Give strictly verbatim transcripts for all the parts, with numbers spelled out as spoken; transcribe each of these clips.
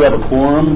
have a quorum.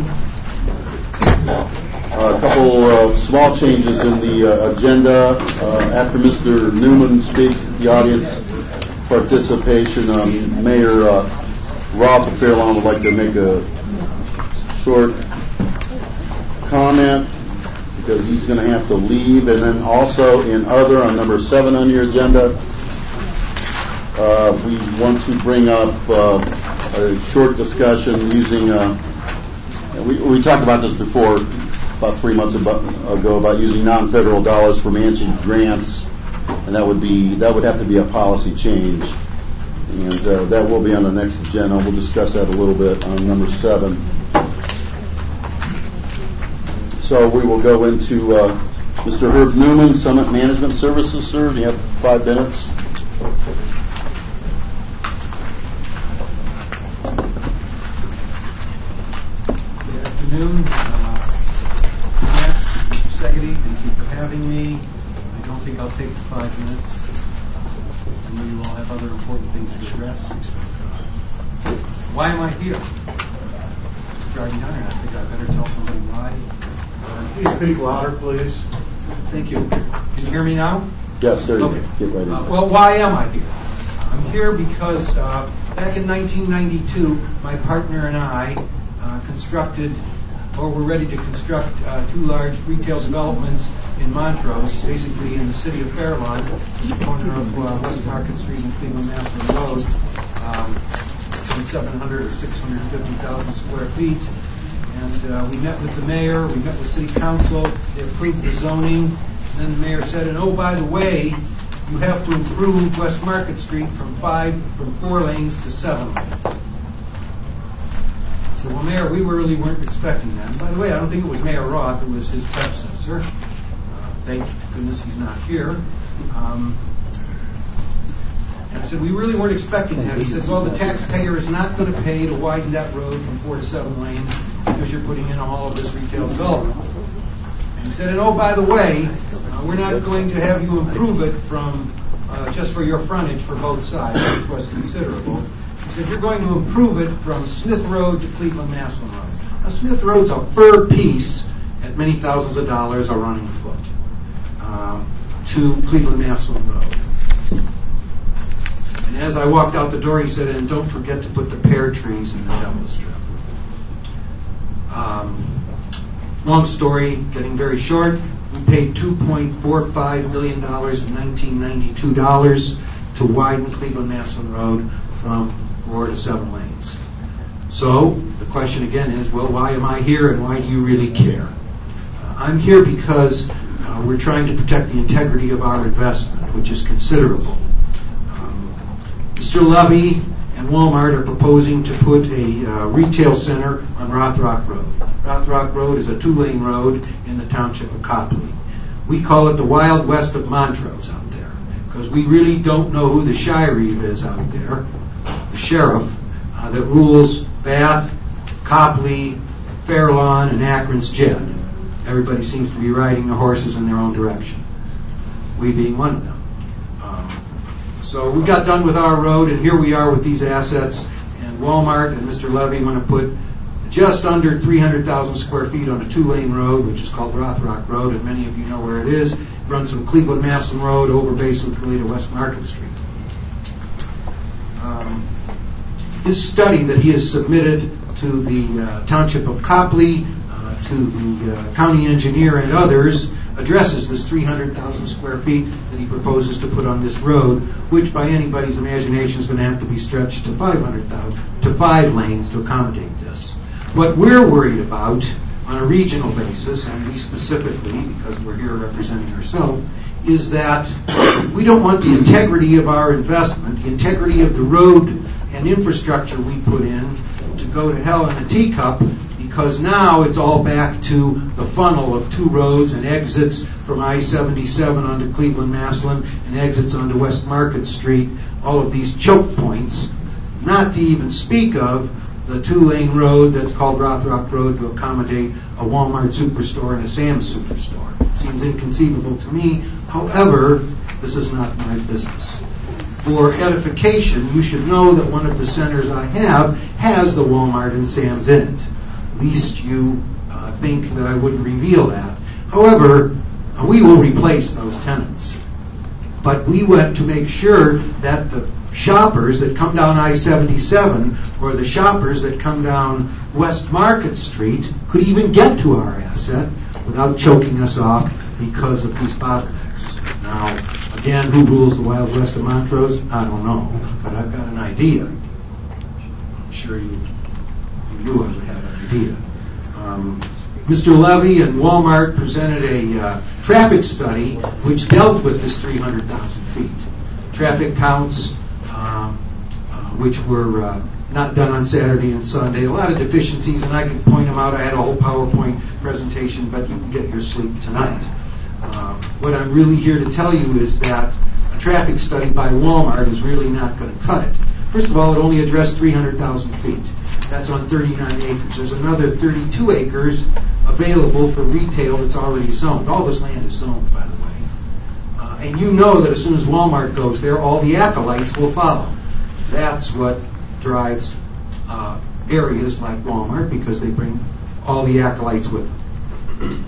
Uh, a couple of small changes in the uh, agenda. Uh, after Mister Newman speaks, the audience participation, um, Mayor uh, Roth of Fairlawn would like to make a short comment because he's going to have to leave. And then also in other, on number seven on your agenda, uh, we want to bring up uh, a short discussion using, uh, we, we talked about this before, about three months ago, about using non-federal dollars for matching grants, and that would be that would have to be a policy change, and uh, that will be on the next agenda. We'll discuss that a little bit on number seven. So we will go into uh, Mister Herb Newman, Summit Management Services. Sir, you have five minutes. Good afternoon. Thank you for having me. I don't think I'll take the five minutes. I know you all have other important things to address. Why am I here? It's driving down here. I think I better tell somebody why. Can you speak louder, please? Thank you. Can you hear me now? Yes, sir. Okay. Get right into uh, it. Well, why am I here? I'm here because uh, back in nineteen ninety-two, my partner and I uh, constructed or we're ready to construct uh, two large retail developments in Montrose, basically in the city of Fairlawn, the corner of uh, West Market Street and Cleveland-Massillon Road, um, some seven hundred or six hundred fifty thousand square feet. And uh, we met with the mayor, we met with city council, they approved the zoning, and then the mayor said, and oh, by the way, you have to improve West Market Street from five, from four lanes to seven lanes. So, well, Mayor, we really weren't expecting that. And by the way, I don't think it was Mayor Roth, it was his predecessor. Uh, thank goodness he's not here. Um, and I said, we really weren't expecting that. He says, well, the taxpayer is not going to pay to widen that road from four to seven lanes because you're putting in all of this retail development. And he said, and oh, by the way, uh, we're not going to have you improve it from uh, just for your frontage for both sides, which was considerable. He said, you're going to improve it from Smith Road to Cleveland-Massillon Road. Now, Smith Road's a fur piece at many thousands of dollars a running foot uh, to Cleveland-Massillon Road. And as I walked out the door, he said, and don't forget to put the pear trees in the Devil's Strip. Um, long story, getting very short, we paid two point four five million dollars in nineteen ninety-two dollars to widen Cleveland-Massillon Road from four to seven lanes. So the question again is, well, why am I here and why do you really care? Uh, I'm here because uh, we're trying to protect the integrity of our investment, which is considerable. Um, Mister Levy and Walmart are proposing to put a uh, retail center on Rothrock Road. Rothrock Road is a two-lane road in the township of Copley. We call it the Wild West of Montrose out there because we really don't know who the sheriff is out there. The sheriff uh, that rules Bath, Copley, Fairlawn, and Akron's Jed. Everybody seems to be riding the horses in their own direction. We being one of them. Um, so we got done with our road, and here we are with these assets. And Walmart and Mister Levy want to put just under three hundred thousand square feet on a two-lane road, which is called Rothrock Road, and many of you know where it is. It runs from Cleveland-Massillon Road over basically to West Market Street. Um, his study that he has submitted to the uh, Township of Copley, uh, to the uh, county engineer and others, addresses this three hundred thousand square feet that he proposes to put on this road, which by anybody's imagination is going to have to be stretched to five hundred thousand, to five lanes to accommodate this. What we're worried about on a regional basis, and we specifically, because we're here representing ourselves, is that we don't want the integrity of our investment, the integrity of the road and infrastructure we put in to go to hell in a teacup, because now it's all back to the funnel of two roads and exits from I seventy-seven onto Cleveland-Massillon and exits onto West Market Street, all of these choke points, not to even speak of the two-lane road that's called Rothrock Road to accommodate a Walmart superstore and a Sam's superstore. It seems inconceivable to me. However, this is not my business. For edification, you should know that one of the centers I have has the Walmart and Sam's in it. least you uh, think that I wouldn't reveal that. However, uh, we will replace those tenants. But we went to make sure that the shoppers that come down I seventy-seven or the shoppers that come down West Market Street could even get to our asset without choking us off because of these bottlenecks. Now, again, who rules the Wild West of Montrose? I don't know, but I've got an idea. I'm sure you, you knew I would have an idea. Um, Mister Levy and Walmart presented a uh, traffic study which dealt with this three hundred thousand feet. Traffic counts, um, uh, which were uh, not done on Saturday and Sunday, a lot of deficiencies, and I can point them out. I had a whole PowerPoint presentation, but you can get your sleep tonight. Uh, what I'm really here to tell you is that a traffic study by Walmart is really not going to cut it. First of all, it only addressed three hundred thousand feet. That's on thirty-nine acres. There's another thirty-two acres available for retail that's already zoned. All this land is zoned, by the way. Uh, and you know that as soon as Walmart goes there, all the acolytes will follow. That's what drives uh, areas like Walmart, because they bring all the acolytes with them.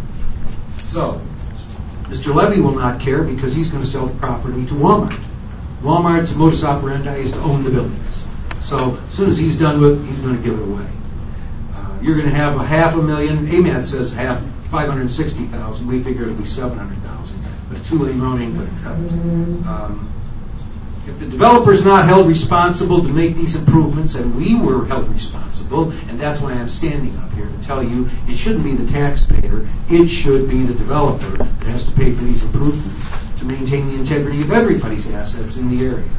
So, Mister Levy will not care because he's going to sell the property to Walmart. Walmart's modus operandi is to own the buildings. So as soon as he's done with it, he's going to give it away. Uh, you're going to have a half a million. A M A T says half, five hundred sixty thousand. We figure it'll be seven hundred thousand. But a two-lane road ain't going to cut it. Um, if the developer's not held responsible to make these improvements, and we were held responsible, and that's why I'm standing up here to tell you it shouldn't be the taxpayer, it should be the developer that has to pay for these improvements to maintain the integrity of everybody's assets in the area.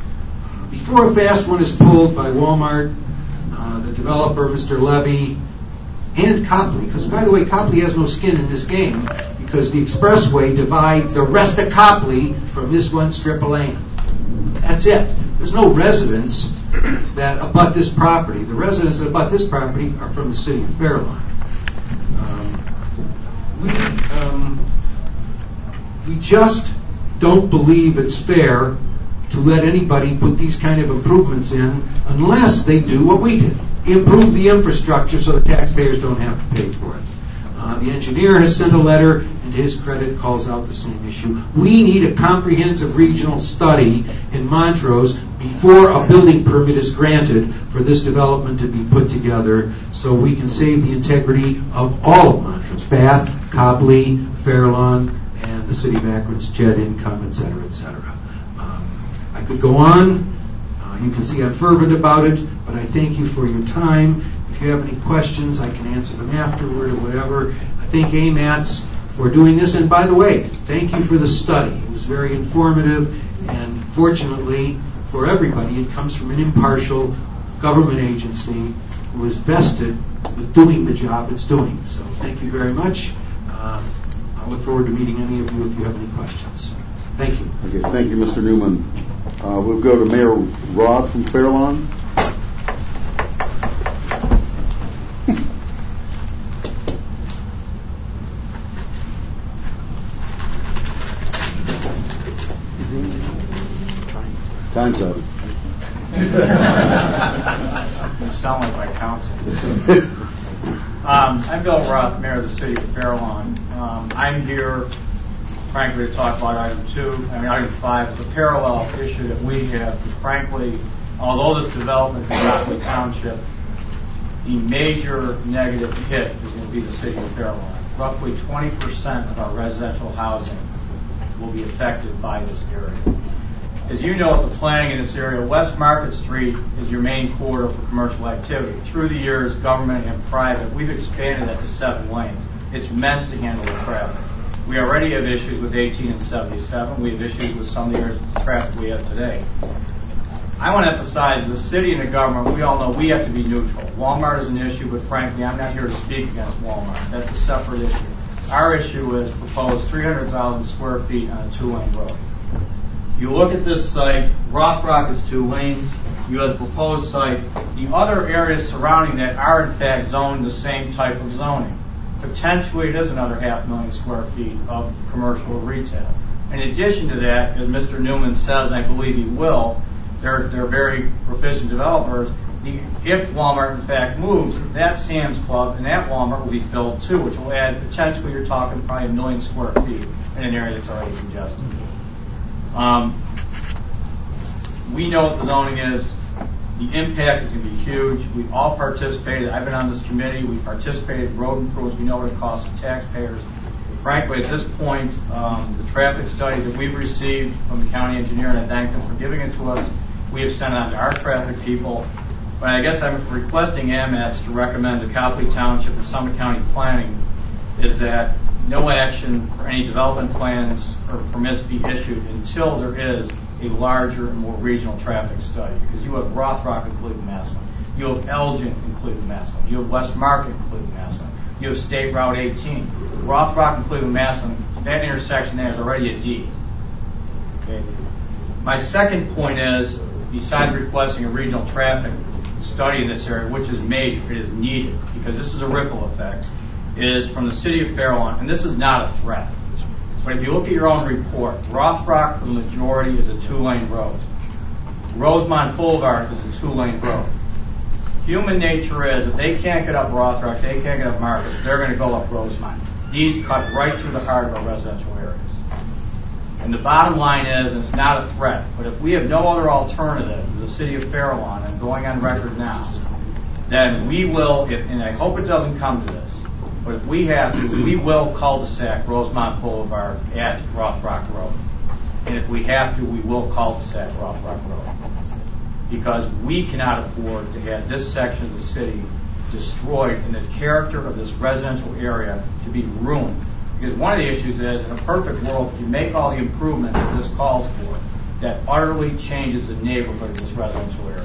Before a fast one is pulled by Walmart, uh, the developer, Mister Levy, and Copley, because by the way, Copley has no skin in this game because the expressway divides the rest of Copley from this one strip of land. That's it. There's no residents that abut this property. The residents that abut this property are from the city of Fairlawn. Um, we, um, we just don't believe it's fair to let anybody put these kind of improvements in unless they do what we did. Improve the infrastructure so the taxpayers don't have to pay for it. Uh, the engineer has sent a letter, and to his credit, calls out the same issue. We need a comprehensive regional study in Montrose before a building permit is granted for this development to be put together so we can save the integrity of all of Montrose, Bath, Copley, Fairlawn, and the city of Akron's jet income, et cetera, et cetera. Um, I could go on. Uh, you can see I'm fervent about it, but I thank you for your time. If you have any questions, I can answer them afterward or whatever. I thank A M A Ts for doing this. And by the way, thank you for the study. It was very informative, and fortunately for everybody, it comes from an impartial government agency who is vested with doing the job it's doing. So thank you very much. Uh, I look forward to meeting any of you if you have any questions. Thank you. Okay, thank you, Mister Newman. Uh, we'll go to Mayor Roth from Fairlawn. Time's up. You sound like my counsel. um, I'm Bill Roth, Mayor of the City of Fairlawn. Um, I'm here, frankly, to talk about item two. I mean, item five is a parallel issue that we have. Frankly, although this development is in Rockaway Township, the major negative hit is going to be the City of Fairlawn. Roughly twenty percent of our residential housing will be affected by this area. As you know, with the planning in this area, West Market Street is your main corridor for commercial activity. Through the years, government and private, we've expanded that to seven lanes. It's meant to handle the traffic. We already have issues with eighteen and seventy-seven. We have issues with some of the areas of traffic we have today. I want to emphasize the city and the government, we all know we have to be neutral. Walmart is an issue, but frankly, I'm not here to speak against Walmart. That's a separate issue. Our issue is proposed three hundred thousand square feet on a two-lane road. You look at this site, Rothrock is two lanes. You have the proposed site. The other areas surrounding that are, in fact, zoned the same type of zoning. Potentially, it is another half million square feet of commercial retail. In addition to that, as Mister Newman says, and I believe he will, they're, they're very proficient developers, the, if Walmart in fact moves, that Sam's Club and that Walmart will be filled too, which will add potentially, you're talking probably a million square feet in an area that's already congested. Um, we know what the zoning is. The impact is going to be huge. We've all participated. I've been on this committee. We've participated in road improvements. We know what it costs the taxpayers. Frankly, at this point, um, the traffic study that we've received from the county engineer, and I thank them for giving it to us, we have sent it on to our traffic people. But I guess I'm requesting AMATS to recommend to Copley Township and Summit County Planning is that no action for any development plans or permits be issued until there is a larger and more regional traffic study. Because you have Rothrock and Cleveland Massillon. You have Elgin and Cleveland Massillon. You have West Market and Cleveland Massillon. You have State Route eighteen. Rothrock and Cleveland Massillon, that intersection there is already a D. Okay. My second point is, besides requesting a regional traffic study in this area, which is major, it is needed, because this is a ripple effect, is from the city of Fair Lawn, and this is not a threat. But if you look at your own report, Rothrock, for the majority, is a two-lane road. Rosemont Boulevard is a two-lane road. Human nature is, if they can't get up Rothrock, they can't get up Market, they're going to go up Rosemont. These cut right through the heart of our residential areas. And the bottom line is, and it's not a threat, but if we have no other alternative as the city of Fair Lawn, I'm going on record now, then we will, if, and I hope it doesn't come to this, but if we have to, we will cul-de-sac Rosemont Boulevard at Rothrock Road. And if we have to, we will cul-de-sac Rothrock Road. Because we cannot afford to have this section of the city destroyed and the character of this residential area to be ruined. Because one of the issues is, in a perfect world, if you make all the improvements that this calls for, that utterly changes the neighborhood of this residential area.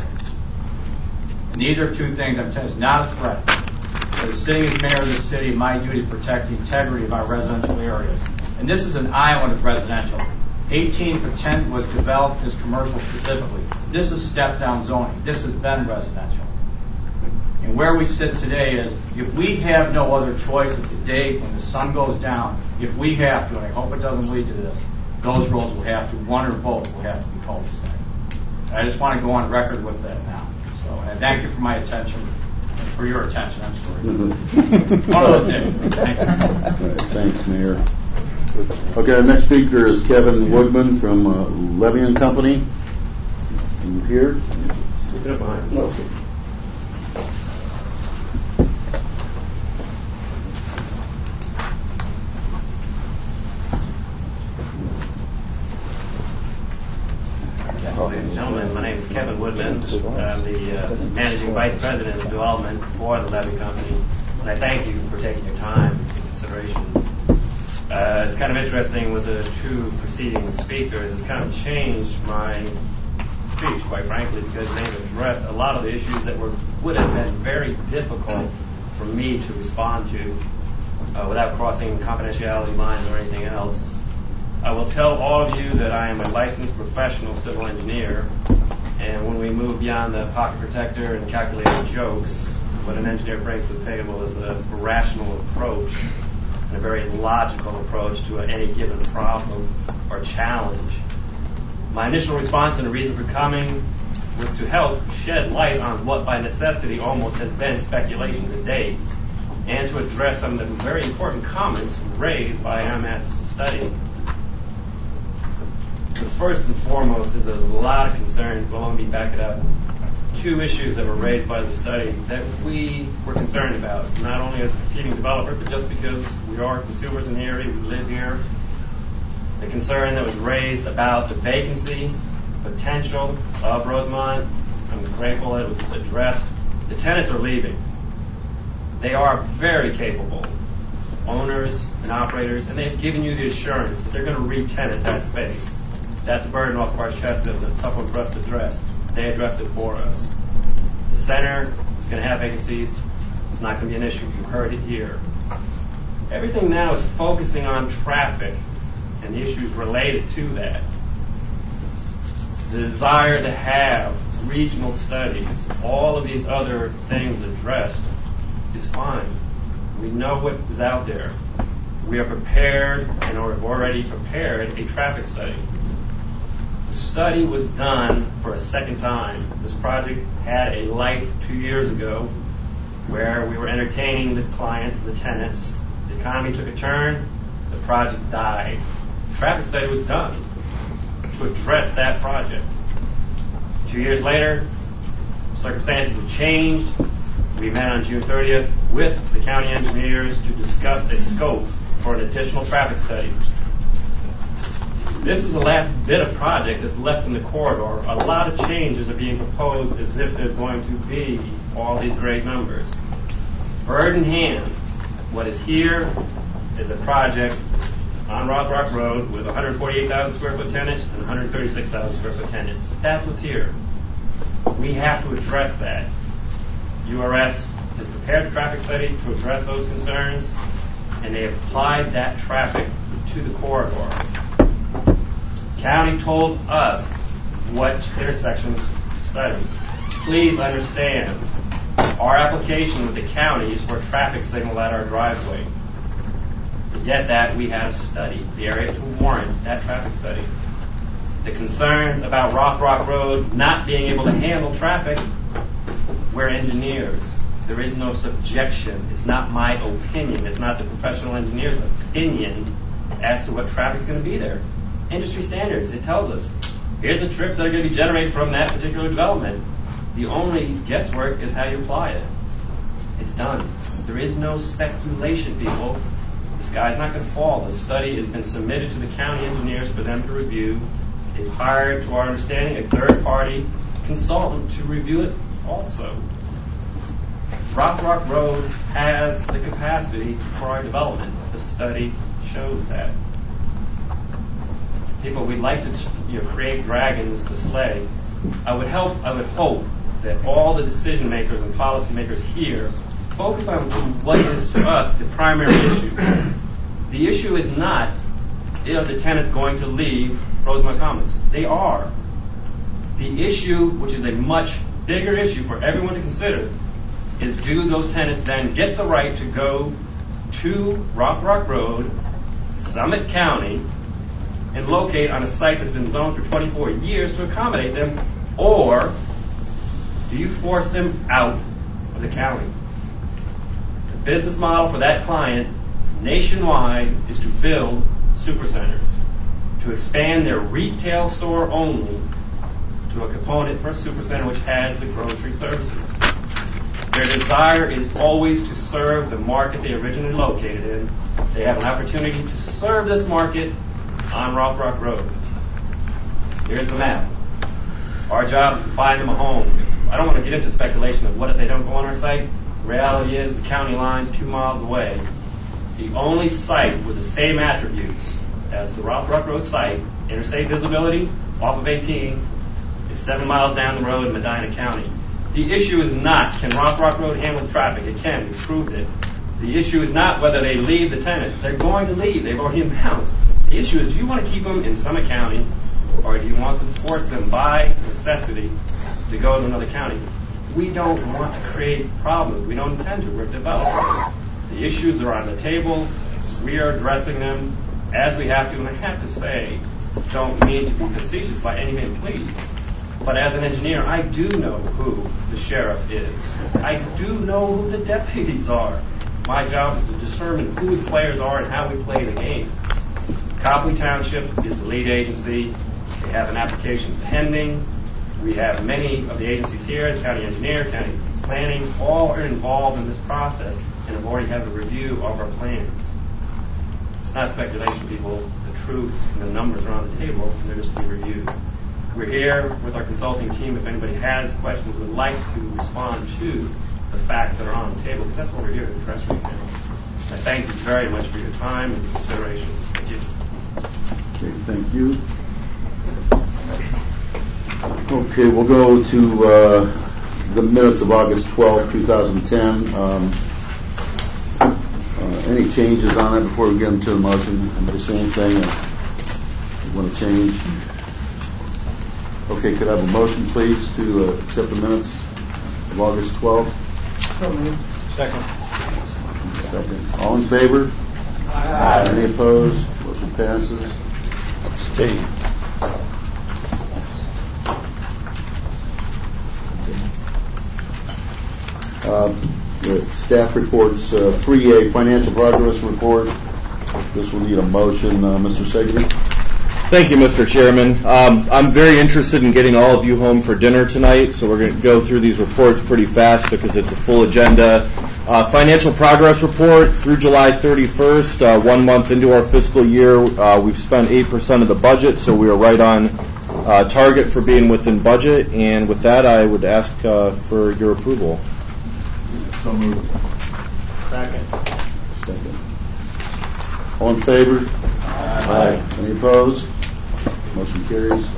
And these are two things I'm telling you, it's not a threat. As sitting as mayor of the city, my duty to protect the integrity of our residential areas. And this is an island of residential. eighteen percent was developed as commercial specifically. This is step-down zoning. This has been residential. And where we sit today is, if we have no other choice at the day when the sun goes down, if we have to, and I hope it doesn't lead to this, those roads will have to, one or both will have to be cul-de-sac. I just want to go on record with that now. So, and I thank you for my attention, for your attention, I'm sorry. One of those days. Thank you. All right, thanks, Mayor. Okay, our next speaker is Kevin Woodman from uh, Levy and Company. Are you here? Sit behind me. Okay. Ladies and gentlemen, my name is Kevin Woodman. I'm the uh, Managing Vice President of Development for the Levy Company, and I thank you for taking your time into consideration. Uh, it's kind of interesting with the two preceding speakers. It's kind of changed my speech, quite frankly, because they've addressed a lot of the issues that were would have been very difficult for me to respond to uh, without crossing confidentiality lines or anything else. I will tell all of you that I am a licensed professional civil engineer, and when we move beyond the pocket protector and calculated jokes, what an engineer brings to the table is a rational approach and a very logical approach to any given problem or challenge. My initial response and the reason for coming was to help shed light on what by necessity almost has been speculation to date, and to address some of the very important comments raised by AMAT's study. But first and foremost is there's a lot of concern, well, let me back it up, two issues that were raised by the study that we were concerned about, not only as a competing developer, but just because we are consumers in the area, we live here. The concern that was raised about the vacancy potential of Rosemont, I'm grateful that it was addressed. The tenants are leaving. They are very capable owners and operators, and they've given you the assurance that they're going to re-tenant that space. That's a burden off of our chest. It was a tough one for us to address. They addressed it for us. The center is going to have vacancies. It's not going to be an issue. You heard it here. Everything now is focusing on traffic and the issues related to that. The desire to have regional studies, all of these other things addressed, is fine. We know what is out there. We are prepared and are already prepared a traffic study. The study was done for a second time. This project had a life two years ago where we were entertaining the clients, the tenants. The economy took a turn. The project died. Traffic study was done to address that project. Two years later, circumstances have changed. We met on June thirtieth with the county engineers to discuss a scope for an additional traffic study. This is the last bit of project that's left in the corridor. A lot of changes are being proposed as if there's going to be all these great numbers. Bird in hand, what is here is a project on Rothrock Road with one hundred forty-eight thousand square foot tenants and one hundred thirty-six thousand square foot tenant. That's what's here. We have to address that. U R S has prepared a traffic study to address those concerns, and they have applied that traffic to the corridor. County told us what intersections to study. Please understand, our application with the county is for a traffic signal at our driveway. To get that, we had to study the area to warrant that traffic study. The concerns about Rothrock Road not being able to handle traffic, we're engineers. There is no subjection. It's not my opinion. It's not the professional engineer's opinion as to what traffic's going to be there. Industry standards, it tells us, here's the trips that are going to be generated from that particular development. The only guesswork is how you apply it. It's done. There is no speculation, people. The sky's not going to fall. The study has been submitted to the county engineers for them to review. They've hired, to our understanding, a third-party consultant to review it also. Rothrock Road has the capacity for our development. The study shows that. People, we'd like to, you know, create dragons to slay. I would help. I would hope that all the decision makers and policy makers here focus on what is to us the primary issue. The issue is not, you know, the tenants going to leave Rosemont Commons. They are. The issue, which is a much bigger issue for everyone to consider, is do those tenants then get the right to go to Rothrock Road, Summit County, and locate on a site that's been zoned for twenty-four years to accommodate them, or do you force them out of the county? The business model for that client nationwide is to build supercenters, to expand their retail store only to a component for a supercenter which has the grocery services. Their desire is always to serve the market they originally located in. They have an opportunity to serve this market on Rothrock Road. Here's the map. Our job is to find them a home. I don't want to get into speculation of what if they don't go on our site. The reality is the county line's two miles away. The only site with the same attributes as the Rothrock Road site, interstate visibility off of eighteen, is seven miles down the road in Medina County. The issue is not, can Rothrock Road handle traffic? It can. We've proved it. The issue is not whether they leave the tenant. They're going to leave. They've already announced. The issue is, do you want to keep them in Summit County, or do you want to force them by necessity to go to another county? We don't want to create problems. We don't intend to. We're developers. The issues are on the table. We are addressing them as we have to. And I have to say, don't mean to be facetious by any means, please. But as an engineer, I do know who the sheriff is. I do know who the deputies are. My job is to determine who the players are and how we play the game. Copley Township is the lead agency. They have an application pending. We have many of the agencies here, the county engineer, county planning, all are involved in this process and have already had a review of our plans. It's not speculation, people. The truth and the numbers are on the table, and they're just to be reviewed. We're here with our consulting team. If anybody has questions, would like to respond to the facts that are on the table, because that's what we're here to address right now. I thank you very much for your time and consideration. Thank you. Okay, thank you. Okay, we'll go to uh, the minutes of August twelfth, twenty ten. Um, uh, any changes on that before we get into the motion? Anybody say anything you want to change? Okay, could I have a motion, please, to uh, accept the minutes of August twelfth? Second. Second. All in favor? Aye. Any opposed? Motion passes. Abstain. Uh, the staff reports, uh, three A, financial progress report. This will need a motion. Uh, Mister Segedy. Thank you, Mister Chairman. Um, I'm very interested in getting all of you home for dinner tonight, so we're going to go through these reports pretty fast because it's a full agenda. Uh, financial progress report through July thirty-first, uh, one month into our fiscal year, uh, we've spent eight percent of the budget, so we are right on uh, target for being within budget. And with that, I would ask uh, for your approval. So moved. Second. Second. All in favor? Aye. Any opposed? Motion carries.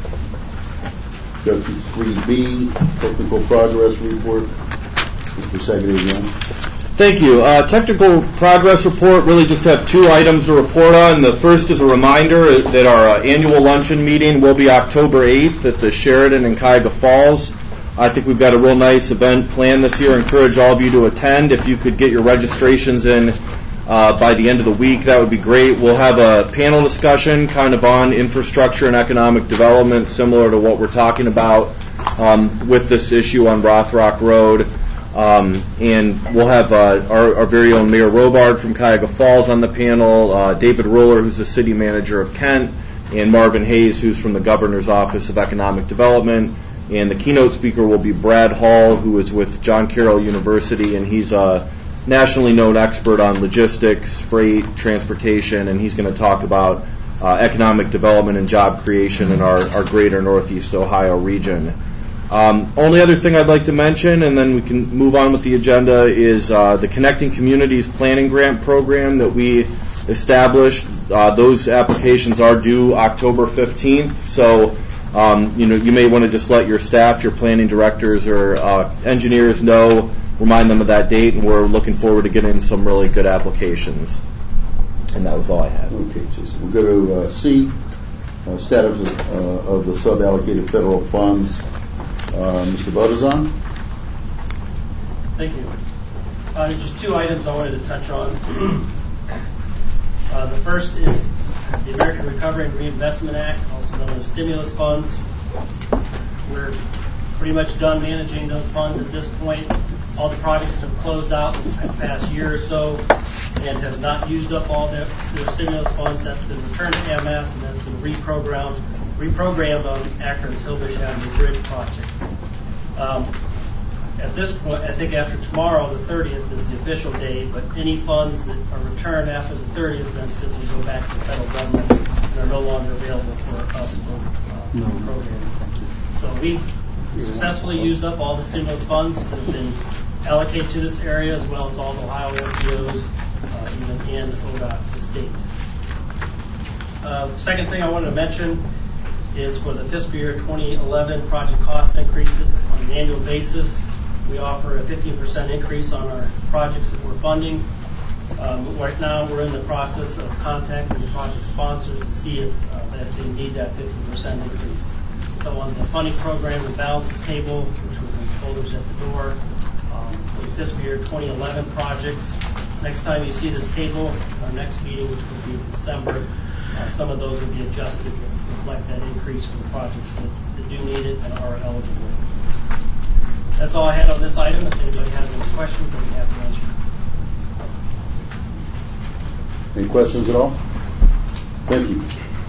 Go to three B, technical progress report. Mister Segedy again. Thank you. Uh, technical progress report, really just have two items to report on. The first is a reminder that our uh, annual luncheon meeting will be October eighth at the Sheraton in Cuyahoga Falls. I think we've got a real nice event planned this year. I encourage all of you to attend. If you could get your registrations in uh, by the end of the week, that would be great. We'll have a panel discussion kind of on infrastructure and economic development, similar to what we're talking about um, with this issue on Rothrock Road. Um, and we'll have uh, our, our very own Mayor Robard from Cuyahoga Falls on the panel, uh, David Ruller, who's the city manager of Kent, and Marvin Hayes, who's from the Governor's Office of Economic Development. And the keynote speaker will be Brad Hall, who is with John Carroll University, and he's a nationally known expert on logistics, freight, transportation, and he's going to talk about uh, economic development and job creation in our, our greater Northeast Ohio region. Um, only other thing I'd like to mention, and then we can move on with the agenda, is uh, the Connecting Communities Planning Grant Program that we established. Uh, those applications are due October fifteenth, so um, you know you may want to just let your staff, your planning directors, or uh, engineers know, remind them of that date, and we're looking forward to getting some really good applications. And that was all I had. Okay, Jason. We'll go to uh, C, uh, status of, uh, of the sub-allocated federal funds. Uh, Mister Bodazon. Thank you. Uh, there's just two items I wanted to touch on. uh, the first is the American Recovery and Reinvestment Act, also known as stimulus funds. We're pretty much done managing those funds at this point. All the projects have closed out in the past year or so and have not used up all their, their stimulus funds. That's been returned to M S and that's been reprogrammed, reprogrammed on Akron's Hillbush Avenue Bridge project. Um, at this point, I think after tomorrow, the thirtieth is the official date, but any funds that are returned after the thirtieth then simply go back to the federal government and are no longer available for us for uh, no. program. So we've successfully used up all the stimulus funds that have been allocated to this area, as well as all the Ohio N G Os, uh, even and O D O T, the state. Uh, the second thing I wanted to mention is for the fiscal year twenty eleven project cost increases on an annual basis. We offer a fifteen percent increase on our projects that we're funding. Um, right now, we're in the process of contacting the project sponsors to see if uh, that they need that fifteen percent increase. So on the funding program, the balances table, which was in the folders at the door, um, for the fiscal year twenty eleven projects. Next time you see this table, our next meeting, which will be in December, uh, some of those will be adjusted to reflect that increase for the projects that, that do need it and are eligible. That's all I had on this item. If anybody has any questions, I'd be happy to answer. Any questions at all? Thank you.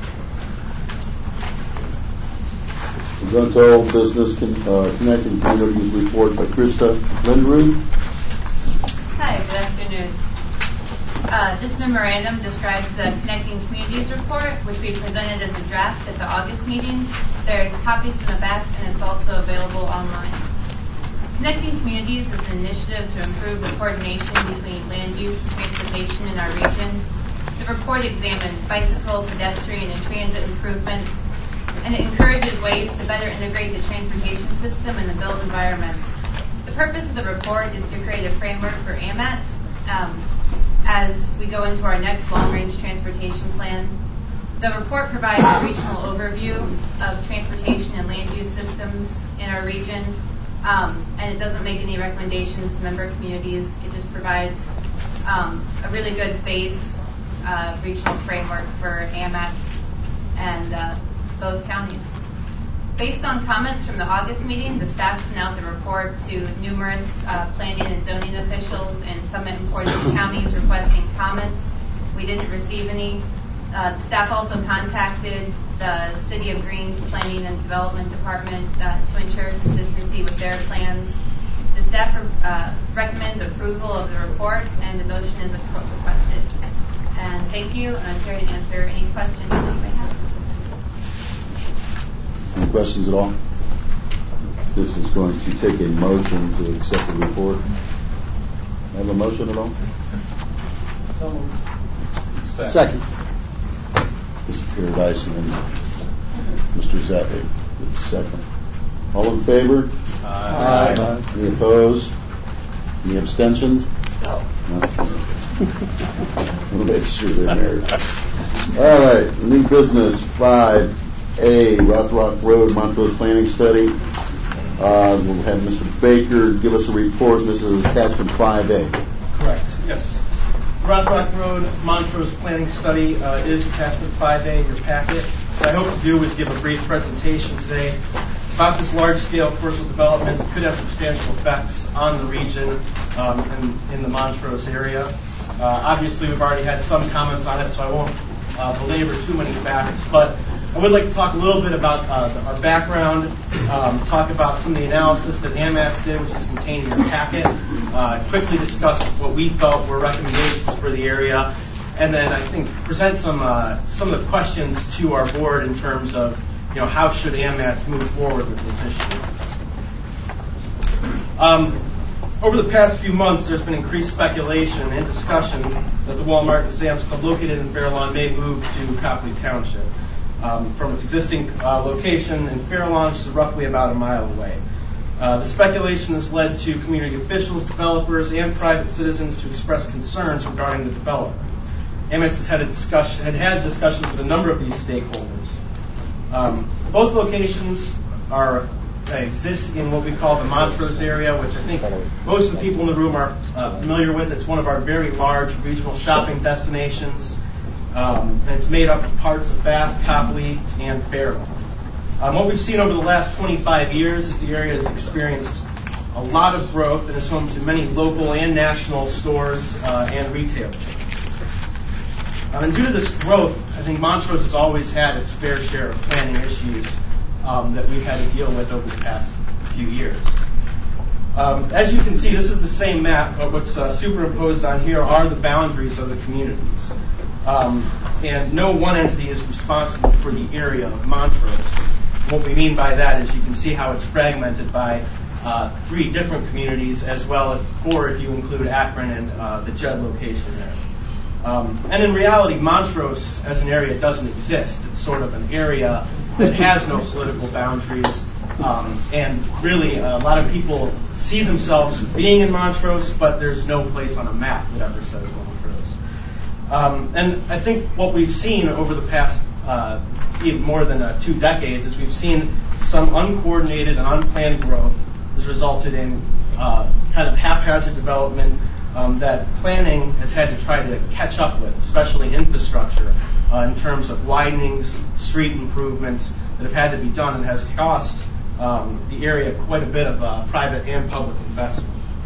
We're going to old business con- uh, Connecting Communities report by Krista Linderud. Hi, good afternoon. Uh, this memorandum describes the Connecting Communities report, which we presented as a draft at the August meeting. There's copies in the back, and it's also available online. Connecting Communities is an initiative to improve the coordination between land use and transportation in our region. The report examines bicycle, pedestrian, and transit improvements, and it encourages ways to better integrate the transportation system and the built environment. The purpose of the report is to create a framework for A M A Ts um, as we go into our next long-range transportation plan. The report provides a regional overview of transportation and land use systems in our region, um, and it doesn't make any recommendations to member communities. It just provides um, a really good base uh, regional framework for A M A Ts and uh, both counties. Based on comments from the August meeting, the staff sent out the report to numerous uh, planning and zoning officials in some important counties requesting comments. We didn't receive any. Uh, the staff also contacted the City of Green's Planning and Development Department uh, to ensure consistency with their plans. The staff uh, recommends approval of the report, and the motion is requested. And thank you, and I'm here to answer any questions that you may have. Any questions at all? This is going to take a motion to accept the report. Have a motion at all? So, Second. Mister Paradise and then Mister Zappi. Second. All in favor? Aye. Aye. Any opposed? Any abstentions? No. We'll make sure they're married. All right. New business five A, Rothrock Road, Montrose Planning Study. Uh, we'll have Mister Baker give us a report. This is attachment five A. Correct, yes. Rothrock Road, Montrose Planning Study uh, is attachment five A in your packet. What I hope to do is give a brief presentation today about this large-scale commercial development that could have substantial effects on the region um, and in the Montrose area. Uh, obviously, we've already had some comments on it, so I won't uh, belabor too many facts, but I would like to talk a little bit about uh, our background, um, talk about some of the analysis that AMATS did, which is contained in your packet, uh, quickly discuss what we felt were recommendations for the area, and then I think present some uh, some of the questions to our board in terms of, you know, how should AMATS move forward with this issue. Um, over the past few months, there's been increased speculation and discussion that the Walmart and Sam's Club located in Fair Lawn may move to Copley Township. Um, from its existing uh, location in Fair Lawn, which is roughly about a mile away. Uh, the speculation has led to community officials, developers, and private citizens to express concerns regarding the development. AMATS has had, a discussion, had had discussions with a number of these stakeholders. Um, both locations are uh, exist in what we call the Montrose area, which I think most of the people in the room are uh, familiar with. It's one of our very large regional shopping destinations. Um, and it's made up of parts of Bath, Copley, and Fair Lawn. Um, what we've seen over the last twenty-five years is the area has experienced a lot of growth and is home to many local and national stores uh, and retailers. Um, and due to this growth, I think Montrose has always had its fair share of planning issues um, that we've had to deal with over the past few years. Um, as you can see, this is the same map, but what's uh, superimposed on here are the boundaries of the communities. Um, and no one entity is responsible for the area of Montrose. What we mean by that is you can see how it's fragmented by uh, three different communities, as well as four if you include Akron and uh, the Judd location there. Um, and in reality, Montrose as an area doesn't exist. It's sort of an area that has no political boundaries, um, and really a lot of people see themselves being in Montrose, but there's no place on a map that ever says Montrose. Um, and I think what we've seen over the past uh, even more than uh, two decades is we've seen some uncoordinated and unplanned growth has resulted in uh, kind of haphazard development um, that planning has had to try to catch up with, especially infrastructure, uh, in terms of widenings, street improvements that have had to be done, and has cost um, the area quite a bit of uh, private and public investment.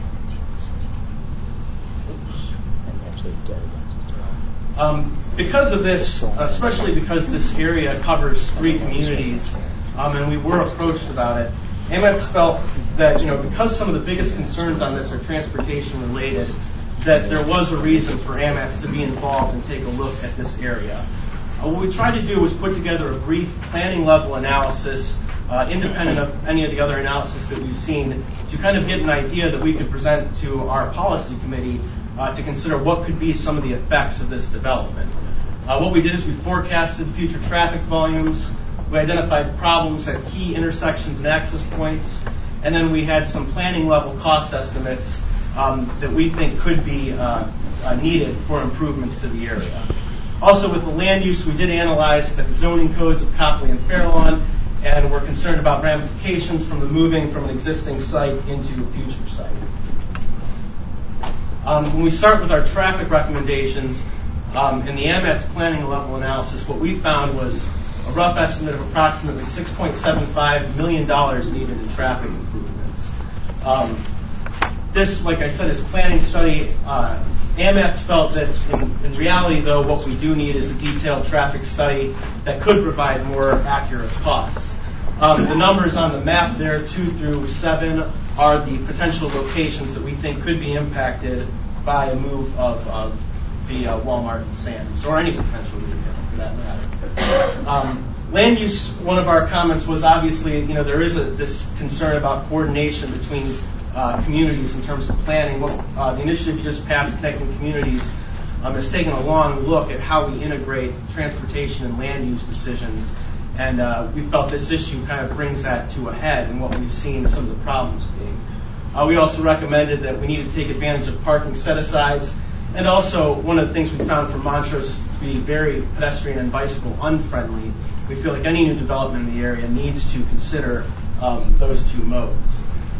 Um, because of this, especially because this area covers three communities, um, and we were approached about it, AMATS felt that, you know, because some of the biggest concerns on this are transportation related, that there was a reason for AMATS to be involved and take a look at this area. Uh, what we tried to do was put together a brief planning level analysis, uh, independent of any of the other analysis that we've seen, to kind of get an idea that we could present to our policy committee Uh, to consider what could be some of the effects of this development. Uh, what we did is we forecasted future traffic volumes, we identified problems at key intersections and access points, and then we had some planning level cost estimates um, that we think could be uh, uh, needed for improvements to the area. Also with the land use, we did analyze the zoning codes of Copley and Fair Lawn, and we're concerned about ramifications from the moving from an existing site into a future site. Um, when we start with our traffic recommendations, um, in the AMATS planning level analysis, what we found was a rough estimate of approximately six point seven five million dollars needed in traffic improvements. Um, this, like I said, is planning study. Uh, AMETS felt that in, in reality, though, what we do need is a detailed traffic study that could provide more accurate costs. Um, the numbers on the map there, two through seven, are the potential locations that we think could be impacted by a move of, of the uh, Walmart and Sam's, or any potential retailer for that matter. Um, land use, one of our comments was obviously, you know, there is a, this concern about coordination between uh, communities in terms of planning. What, uh, the initiative you just passed, Connecting Communities, um, has taken a long look at how we integrate transportation and land use decisions. And uh, we felt this issue kind of brings that to a head and what we've seen some of the problems being. Uh, we also recommended that we need to take advantage of parking set-asides. And also, one of the things we found from Montrose is to be very pedestrian and bicycle unfriendly. We feel like any new development in the area needs to consider um, those two modes.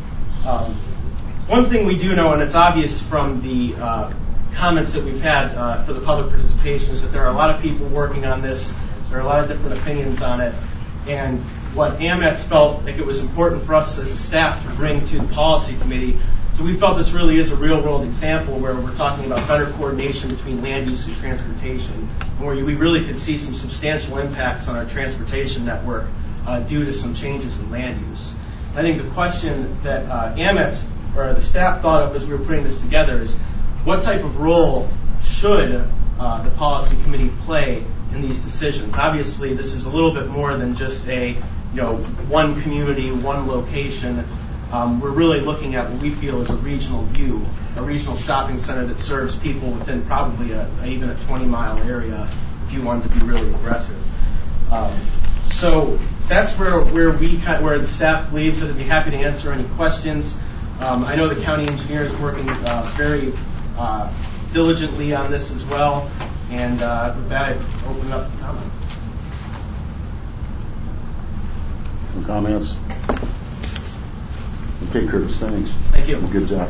Um, one thing we do know, and it's obvious from the uh, comments that we've had uh, for the public participation, is that there are a lot of people working on this. There are a lot of different opinions on it. And what AMETS felt like it was important for us as a staff to bring to the policy committee. So we felt this really is a real-world example where we're talking about better coordination between land use and transportation, and where we really could see some substantial impacts on our transportation network uh, due to some changes in land use. I think the question that uh, AMETS, or the staff, thought of as we were putting this together is, what type of role should uh, the policy committee play in these decisions? Obviously, this is a little bit more than just a, you know, one community, one location. Um, we're really looking at what we feel is a regional view, a regional shopping center that serves people within probably a, even a twenty mile area if you wanted to be really aggressive. Um, so that's where where we where the staff believes that they'd be happy to answer any questions. Um, I know the county engineer is working uh, very uh, diligently on this as well, and uh, with that, I open up to comments. Some comments? Okay, Curtis, thanks. Thank you. Good job.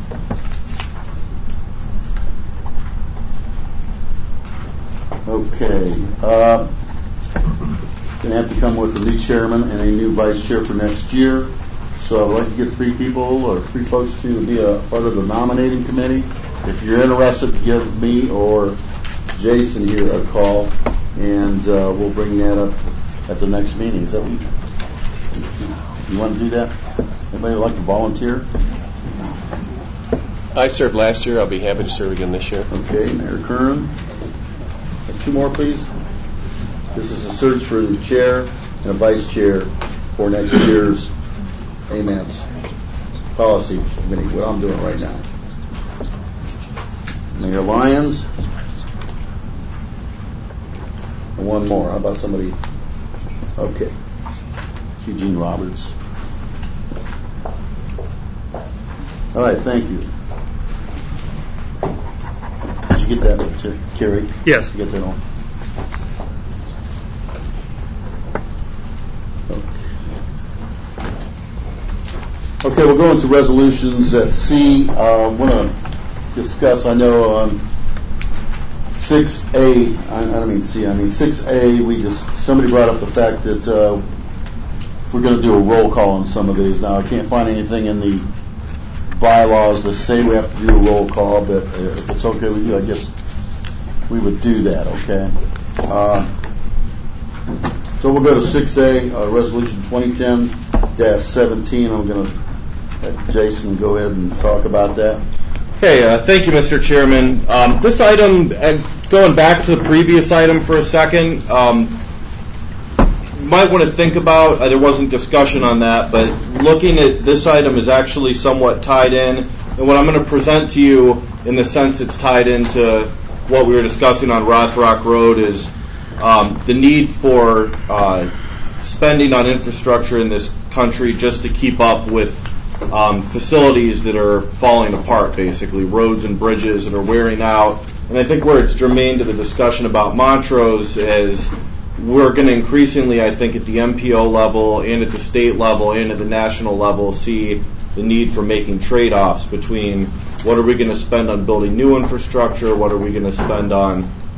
Okay. Uh, going to have to come with a new chairman and a new vice chair for next year. So I'd like to get three people or three folks to be a part of the nominating committee. If you're interested, give me or Jason here a call, and uh, we'll bring that up at the next meeting. Is that what you, you want to do that? Anybody would like to volunteer? I served last year. I'll be happy to serve again this year. Okay, Mayor Kern. Two more, please. This is a search for the chair and a vice chair for next year's AMETS policy committee, what I'm doing right now. Mayor Lyons. And one more. How about somebody? Okay. Eugene Roberts. All right, thank you. Did you get that, Kerry? Yes. Did you get that on? Okay, we'll go into resolutions at C. I uh, want to discuss, I know on six A, I, I don't mean C, I mean six A, we just, somebody brought up the fact that uh, we're going to do a roll call on some of these. Now, I can't find anything in the bylaws that say we have to do a roll call, but if it's okay with you, I guess we would do that, okay? Uh, so we'll go to six A, uh, resolution twenty ten dash seventeen. I'm going to let Jason go ahead and talk about that. Okay, uh, thank you, Mister Chairman. Um, this item, uh, going back to the previous item for a second, um, you might want to think about, uh, there wasn't discussion on that, but looking at this item is actually somewhat tied in. And what I'm going to present to you, in the sense it's tied into what we were discussing on Rothrock Road, is um, the need for uh, spending on infrastructure in this country just to keep up with Um, facilities that are falling apart, basically roads and bridges that are wearing out. And I think where it's germane to the discussion about Montrose is we're going to increasingly, I think, at the M P O level and at the state level and at the national level see the need for making trade-offs between what are we going to spend on building new infrastructure, what are we going to spend on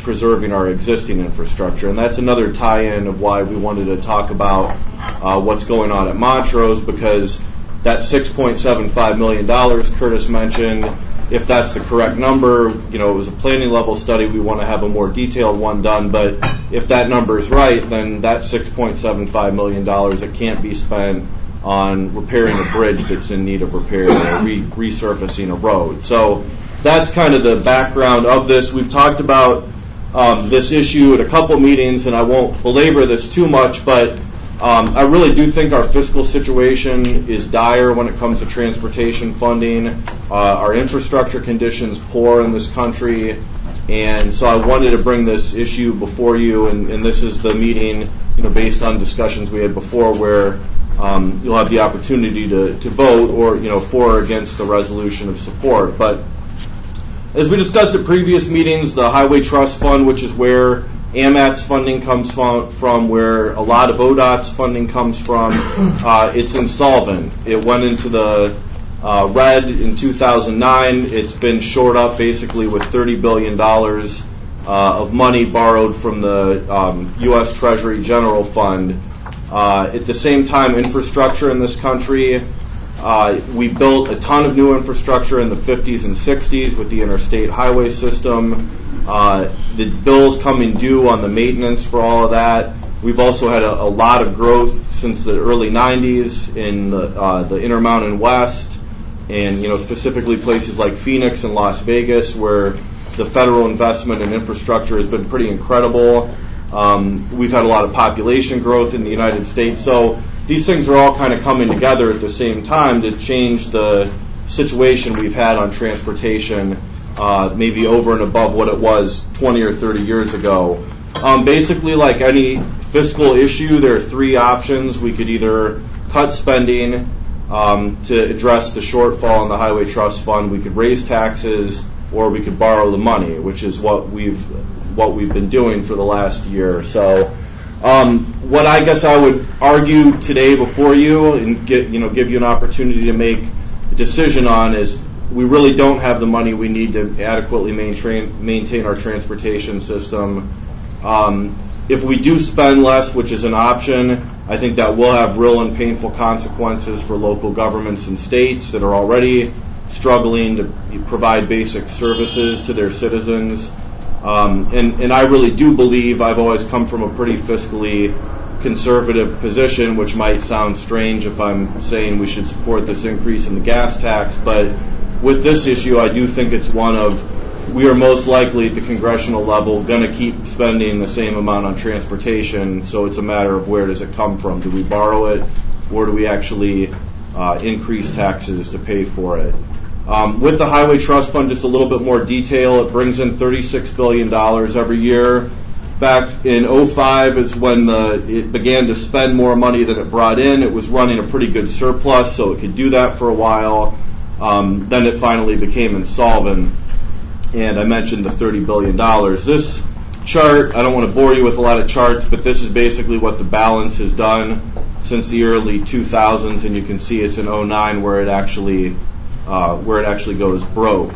preserving our existing infrastructure. And that's another tie-in of why we wanted to talk about uh, what's going on at Montrose, because that six point seven five million dollars Curtis mentioned, if that's the correct number, you know, it was a planning level study, we want to have a more detailed one done, but if that number is right, then that six point seven five million dollars, it can't be spent on repairing a bridge that's in need of repair or re- resurfacing a road. So that's kind of the background of this. We've talked about um, this issue at a couple meetings, and I won't belabor this too much, but um, I really do think our fiscal situation is dire when it comes to transportation funding. Uh, our infrastructure conditions poor in this country, and so I wanted to bring this issue before you, and, and this is the meeting, you know, based on discussions we had before, where um, you'll have the opportunity to, to vote, or, you know, for or against the resolution of support. But as we discussed at previous meetings, the Highway Trust Fund, which is where A M A T's funding comes from, from where a lot of O D O T's funding comes from, uh, it's insolvent. It went into the uh, red in two thousand nine. It's been shored up basically with thirty billion dollars uh, of money borrowed from the um, U S Treasury General Fund. Uh, at the same time, infrastructure in this country, uh, we built a ton of new infrastructure in the fifties and sixties with the interstate highway system. Uh, the bills coming due on the maintenance for all of that. We've also had a, a lot of growth since the early nineties in the, uh, the Intermountain West, and, you know, specifically places like Phoenix and Las Vegas, where the federal investment in infrastructure has been pretty incredible. Um, we've had a lot of population growth in the United States. So these things are all kind of coming together at the same time to change the situation we've had on transportation, uh, maybe over and above what it was twenty or thirty years ago. Um, basically, like any fiscal issue, there are three options. We could either cut spending um, to address the shortfall in the Highway Trust Fund. We could raise taxes, or we could borrow the money, which is what we've what we've been doing for the last year. So, um, what I guess I would argue today before you and get you know give you an opportunity to make a decision on is we really don't have the money we need to adequately maintain maintain our transportation system. Um, if we do spend less, which is an option, I think that will have real and painful consequences for local governments and states that are already struggling to provide basic services to their citizens. Um, and, and I really do believe, I've always come from a pretty fiscally conservative position, which might sound strange if I'm saying we should support this increase in the gas tax, but with this issue, I do think it's one of, we are most likely at the congressional level going to keep spending the same amount on transportation, so it's a matter of where does it come from. Do we borrow it, or do we actually uh, increase taxes to pay for it? Um, with the Highway Trust Fund, just a little bit more detail, it brings in thirty-six billion dollars every year. Back in oh five is when the, it began to spend more money than it brought in. It was running a pretty good surplus, so it could do that for a while. Um, then it finally became insolvent, and I mentioned the thirty billion dollars. This chart, I don't want to bore you with a lot of charts, but this is basically what the balance has done since the early two thousands, and you can see it's in oh nine where it actually uh, where it actually goes broke.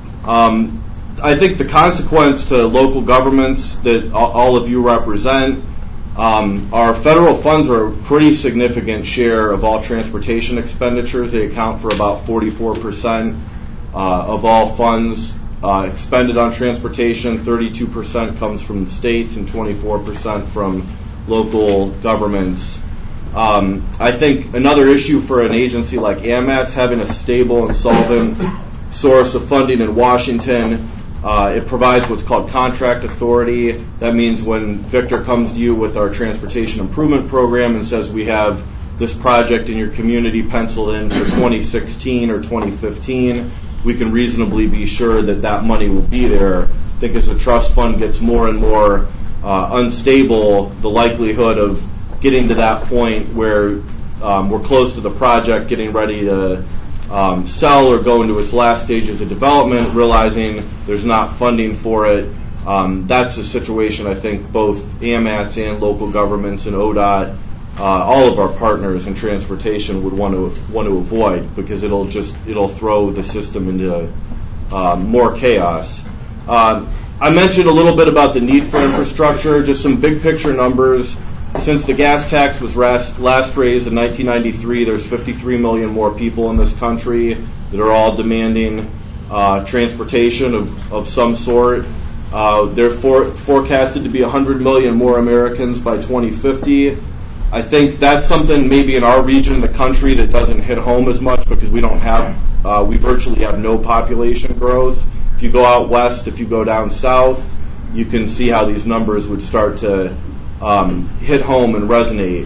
Um, I think the consequence to local governments that all of you represent, um, our federal funds are a pretty significant share of all transportation expenditures. They account for about forty-four percent uh, of all funds uh, expended on transportation. thirty-two percent comes from the states and twenty-four percent from local governments. Um, I think another issue for an agency like A M A T is having a stable and solvent source of funding in Washington. Uh, it provides what's called contract authority. That means when Victor comes to you with our transportation improvement program and says we have this project in your community penciled in for twenty sixteen or twenty fifteen, we can reasonably be sure that that money will be there. I think as the trust fund gets more and more uh, unstable, the likelihood of getting to that point where um, we're close to the project, getting ready to um, sell or go into its last stages of development, realizing there's not funding for it. Um, that's a situation I think both A M A Ts and local governments and O D O T, uh, all of our partners in transportation would want to want to avoid, because it'll just it'll throw the system into uh, more chaos. Uh, I mentioned a little bit about the need for infrastructure, just some big picture numbers. Since the gas tax was last raised in nineteen ninety-three, there's fifty-three million more people in this country that are all demanding uh, transportation of, of some sort. Uh, they're for, forecasted to be one hundred million more Americans by twenty fifty. I think that's something maybe in our region of the country that doesn't hit home as much because we don't have, uh, we virtually have no population growth. If you go out west, if you go down south, you can see how these numbers would start to um, hit home and resonate.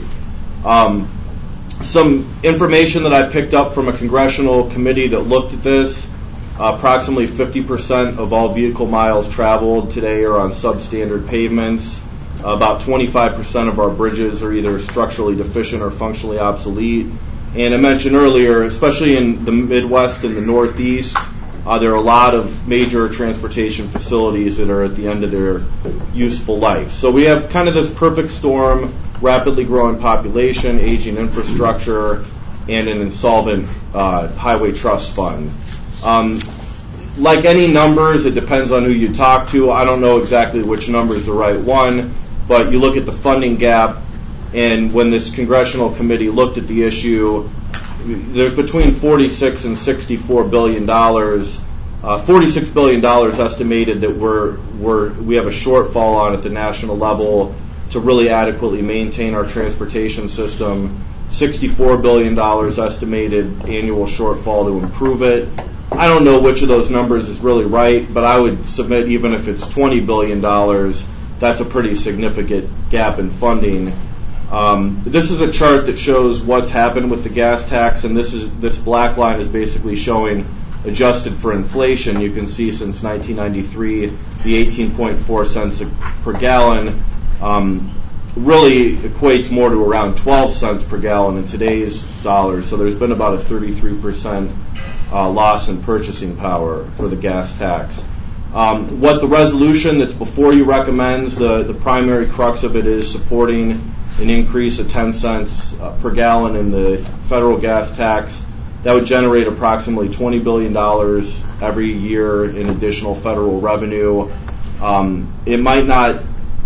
Um, some information that I picked up from a congressional committee that looked at this, uh, approximately fifty percent of all vehicle miles traveled today are on substandard pavements. About twenty-five percent of our bridges are either structurally deficient or functionally obsolete. And I mentioned earlier, especially in the Midwest and the Northeast, uh, there are a lot of major transportation facilities that are at the end of their useful life. So we have kind of this perfect storm, rapidly growing population, aging infrastructure, and an insolvent uh, highway trust fund. Um, like any numbers, it depends on who you talk to. I don't know exactly which number is the right one, but you look at the funding gap, and when this congressional committee looked at the issue, there's between forty-six and sixty-four billion dollars. Uh, forty-six billion dollars estimated that we're, we're, we have a shortfall on at the national level to really adequately maintain our transportation system. sixty-four billion dollars estimated annual shortfall to improve it. I don't know which of those numbers is really right, but I would submit even if it's twenty billion dollars, that's a pretty significant gap in funding. Um, this is a chart that shows what's happened with the gas tax, and this is this black line is basically showing adjusted for inflation. You can see since nineteen ninety-three, the eighteen point four cents per gallon um, really equates more to around twelve cents per gallon in today's dollars. So there's been about a thirty-three percent uh, loss in purchasing power for the gas tax. Um, what the resolution that's before you recommends, the, the primary crux of it is supporting an increase of ten cents uh, per gallon in the federal gas tax. That would generate approximately twenty billion dollars every year in additional federal revenue. Um, it might not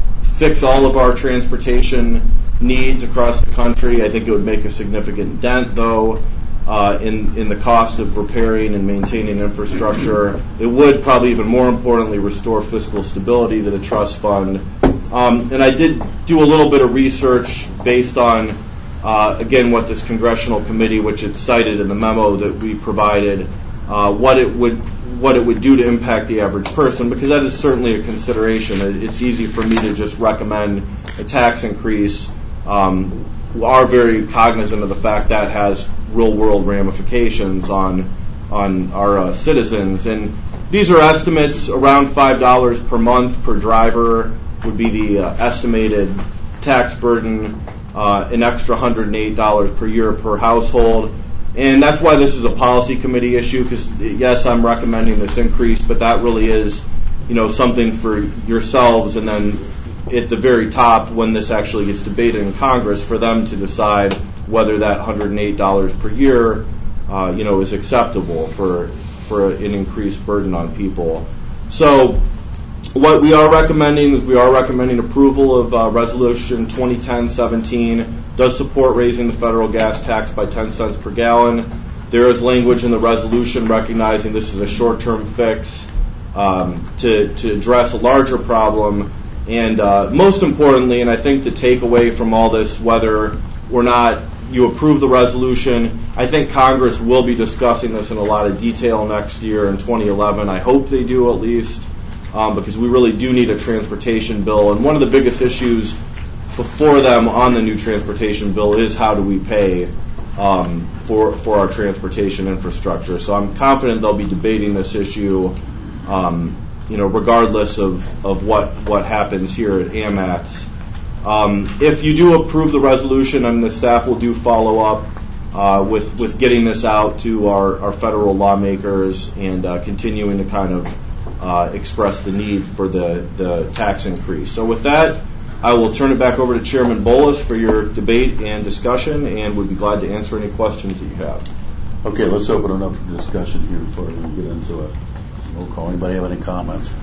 fix all of our transportation needs across the country. I think it would make a significant dent, though, uh, in, in the cost of repairing and maintaining infrastructure. It would probably even more importantly restore fiscal stability to the trust fund. Um, and I did do a little bit of research based on, uh, again, what this congressional committee, which it cited in the memo that we provided, uh, what it would what it would do to impact the average person, because that is certainly a consideration. It's easy for me to just recommend a tax increase. Um, we are very cognizant of the fact that has real-world ramifications on on our uh, citizens. And these are estimates. Around five dollars per month per driver would be the uh, estimated tax burden, uh, an extra one hundred eight dollars per year per household. And that's why this is a policy committee issue, because, yes, I'm recommending this increase, but that really is, you know, something for yourselves, and then at the very top, when this actually gets debated in Congress, for them to decide whether that one hundred eight dollars per year, uh, you know, is acceptable for for an increased burden on people. So what we are recommending is we are recommending approval of uh, Resolution twenty ten seventeen. Does support raising the federal gas tax by ten cents per gallon. There is language in the resolution recognizing this is a short-term fix um, to, to address a larger problem. And uh, most importantly, and I think the takeaway from all this, whether or not you approve the resolution, I think Congress will be discussing this in a lot of detail next year in twenty eleven. I hope they do at least, um, because we really do need a transportation bill. And one of the biggest issues before them on the new transportation bill is how do we pay um, for for our transportation infrastructure. So I'm confident they'll be debating this issue, um, you know, regardless of, of what, what happens here at AMAX. Um, if you do approve the resolution, and the staff will do follow up uh, with with getting this out to our, our federal lawmakers and uh, continuing to kind of uh, express the need for the, the tax increase. So with that, I will turn it back over to Chairman Bolus for your debate and discussion, and would be glad to answer any questions that you have. Okay, let's open it up for discussion here before we get into it. Roll call. Anybody have any comments?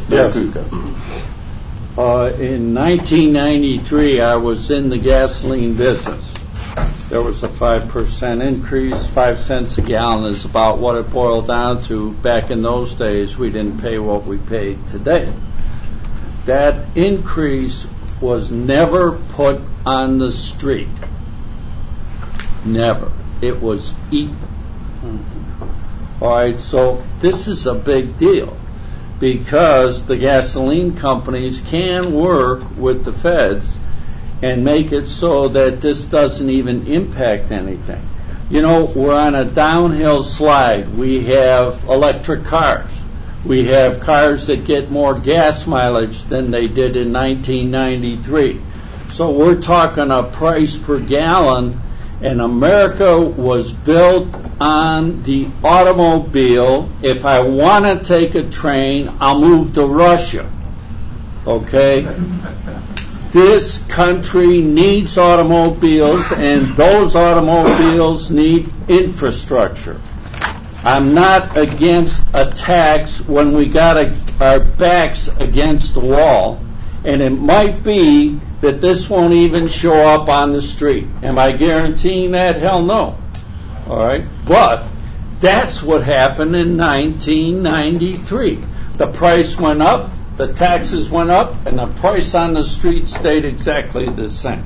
Yes. Uh, in nineteen ninety-three, I was in the gasoline business. There was a five percent increase. Five cents a gallon is about what it boiled down to. Back in those days, we didn't pay what we paid today. That increase was never put on the street. Never. It was eaten. Mm-hmm. All right, so this is a big deal because the gasoline companies can work with the feds and make it so that this doesn't even impact anything. You know, we're on a downhill slide. We have electric cars. We have cars that get more gas mileage than they did in nineteen ninety-three. So we're talking a price per gallon, and America was built on the automobile. If I want to take a train, I'll move to Russia. Okay? This country needs automobiles, and those automobiles need infrastructure. I'm not against a tax when we got a, our backs against the wall, and it might be that this won't even show up on the street. Am I guaranteeing that? Hell no. All right? But that's what happened in nineteen ninety-three. The price went up, the taxes went up, and the price on the street stayed exactly the same.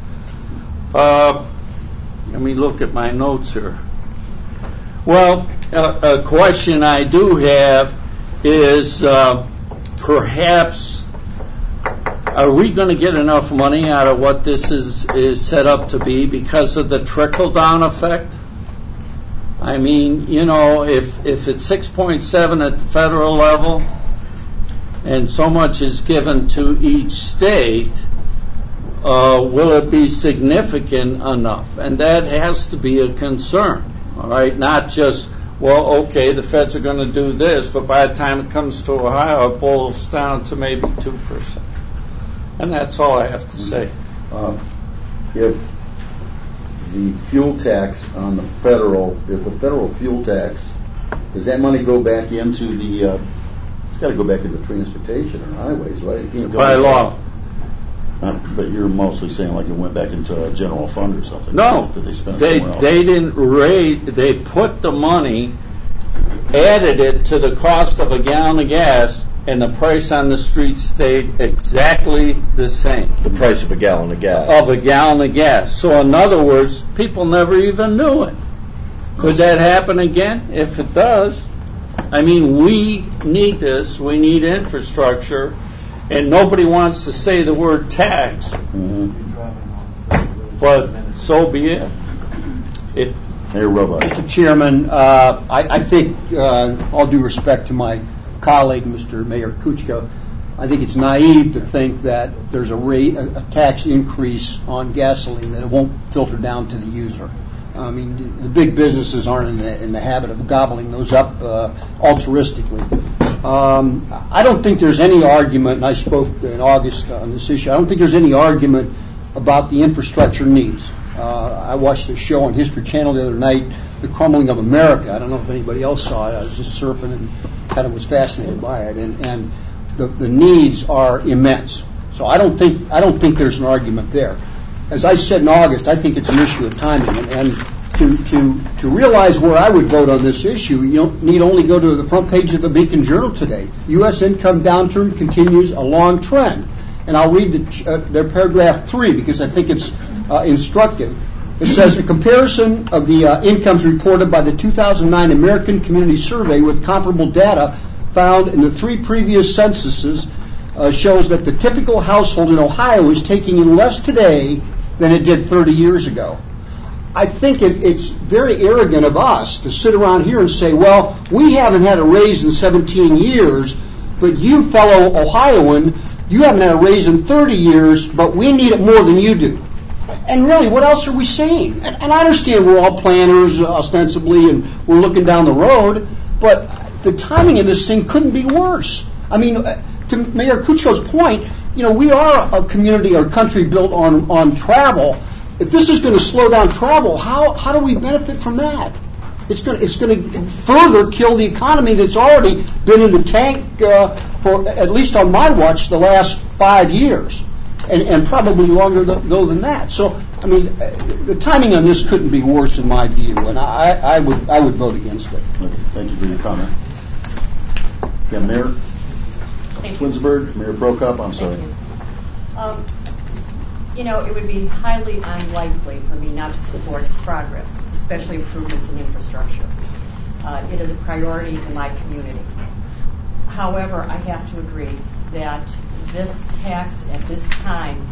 Uh, let me look at my notes here. Well, a, a question I do have is uh, perhaps are we going to get enough money out of what this is, is set up to be because of the trickle-down effect? I mean, you know, if, if it's six point seven at the federal level and so much is given to each state, uh, will it be significant enough? And that has to be a concern, all right? Not just, well, okay, the feds are going to do this, but by the time it comes to Ohio, it boils down to maybe two percent. And that's all I have to say. Uh, if the fuel tax on the federal, if the federal fuel tax, does that money go back into the, uh, it's got to go back into transportation or highways, right? It can't go By law. Not, but you're mostly saying like it went back into a general fund or something. No, Did they spend it they, somewhere else? they didn't raise, they put the money, added it to the cost of a gallon of gas, and the price on the street stayed exactly the same. The price of a gallon of gas. Of a gallon of gas. So in other words, people never even knew it. Could that happen again? If it does, I mean, we need this. We need infrastructure, and nobody wants to say the word tax. Mm-hmm. But so be it. It. Hey, Robot. Mister Chairman, uh, I, I think, uh, all due respect to my colleague, Mister Mayor Kuchka, I think it's naive to think that there's a, rate, a, a tax increase on gasoline that it won't filter down to the user. I mean, the big businesses aren't in the, in the habit of gobbling those up uh, altruistically. Um, I don't think there's any argument, and I spoke in August on this issue, I don't think there's any argument about the infrastructure needs. Uh, I watched a show on History Channel the other night, The Crumbling of America. I don't know if anybody else saw it. I was just surfing and kind of was fascinated by it. And, and the, the needs are immense. So I don't think I don't think there's an argument there. As I said in August, I think it's an issue of timing. And, and to, to, to realize where I would vote on this issue, you don't need only go to the front page of the Beacon Journal today. U S income downturn continues a long trend. And I'll read the, uh, their paragraph three because I think it's uh, instructive. It says, a comparison of the uh, incomes reported by the two thousand nine American Community Survey with comparable data found in the three previous censuses uh, shows that the typical household in Ohio is taking in less today than it did thirty years ago. I think it, it's very arrogant of us to sit around here and say, well, we haven't had a raise in seventeen years, but you fellow Ohioan, you haven't had a raise in thirty years, but we need it more than you do. And really, what else are we saying? And, and I understand we're all planners, uh, ostensibly, and we're looking down the road, but the timing of this thing couldn't be worse. I mean, uh, to Mayor Kuchko's point, you know, we are a community or country built on, on travel. If this is going to slow down travel, how, how do we benefit from that? It's going to, it's going to further kill the economy that's already been in the tank uh, for, at least on my watch, the last five years, and, and probably longer ago than that. So, I mean, the timing on this couldn't be worse in my view, and I, I would I would vote against it. Okay, thank you for your comment. Yeah, Mayor Twinsburg, Mayor Prokop, I'm sorry. Thank you. Um, you know, it would be highly unlikely for me not to support progress, especially improvements in infrastructure. Uh, it is a priority in my community. However, I have to agree that this tax at this time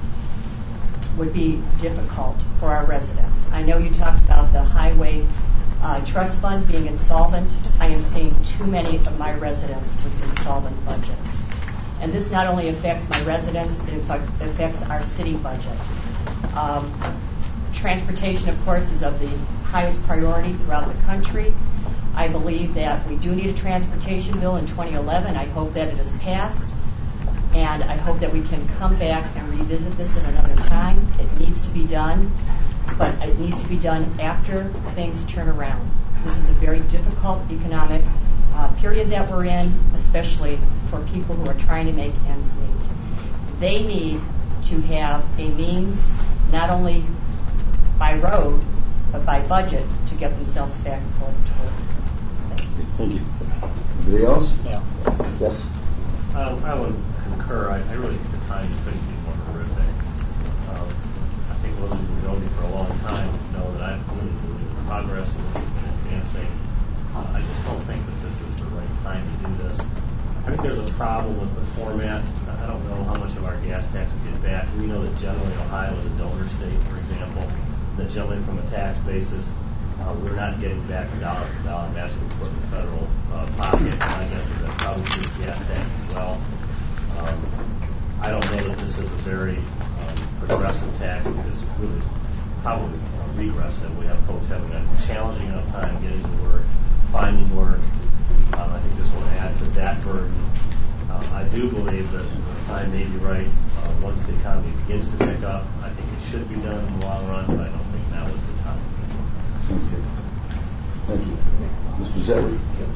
would be difficult for our residents. I know you talked about the highway uh, trust fund being insolvent. I am seeing too many of my residents with insolvent budgets. And this not only affects my residents, but it affects our city budget. Um, transportation, of course, is of the highest priority throughout the country. I believe that we do need a transportation bill in twenty eleven. I hope that it is passed. And I hope that we can come back and revisit this at another time. It needs to be done, but it needs to be done after things turn around. This is a very difficult economic uh, period that we're in, especially for people who are trying to make ends meet. They need to have a means, not only by road, but by budget, to get themselves back and forth to work. Thank you. Anybody else? Yeah. Yes. Um, I would concur. I, I really think the timing couldn't be more horrific. Um, I think those who've known me for a long time know that I really believe in progress and in advancing. Uh, I just don't think that this is the right time to do this. I think there's a problem with the format. I don't know how much of our gas tax we get back. We know that generally Ohio is a donor state, for example, that generally from a tax basis, uh, we're not getting back a dollar for dollar match we put in the federal uh, pocket. And I guess that probably is gas tax as well. Um, I don't know that this is a very um, progressive tax because it's really probably uh, regressive. We have folks having a challenging enough time getting to work, finding work. Um, I think this will add to that burden. Uh, I do believe that the time may be right uh, once the economy begins to pick up. I think it should be done in the long run, but I don't think now is the time. Thank you. Thank you. Mister Zedley.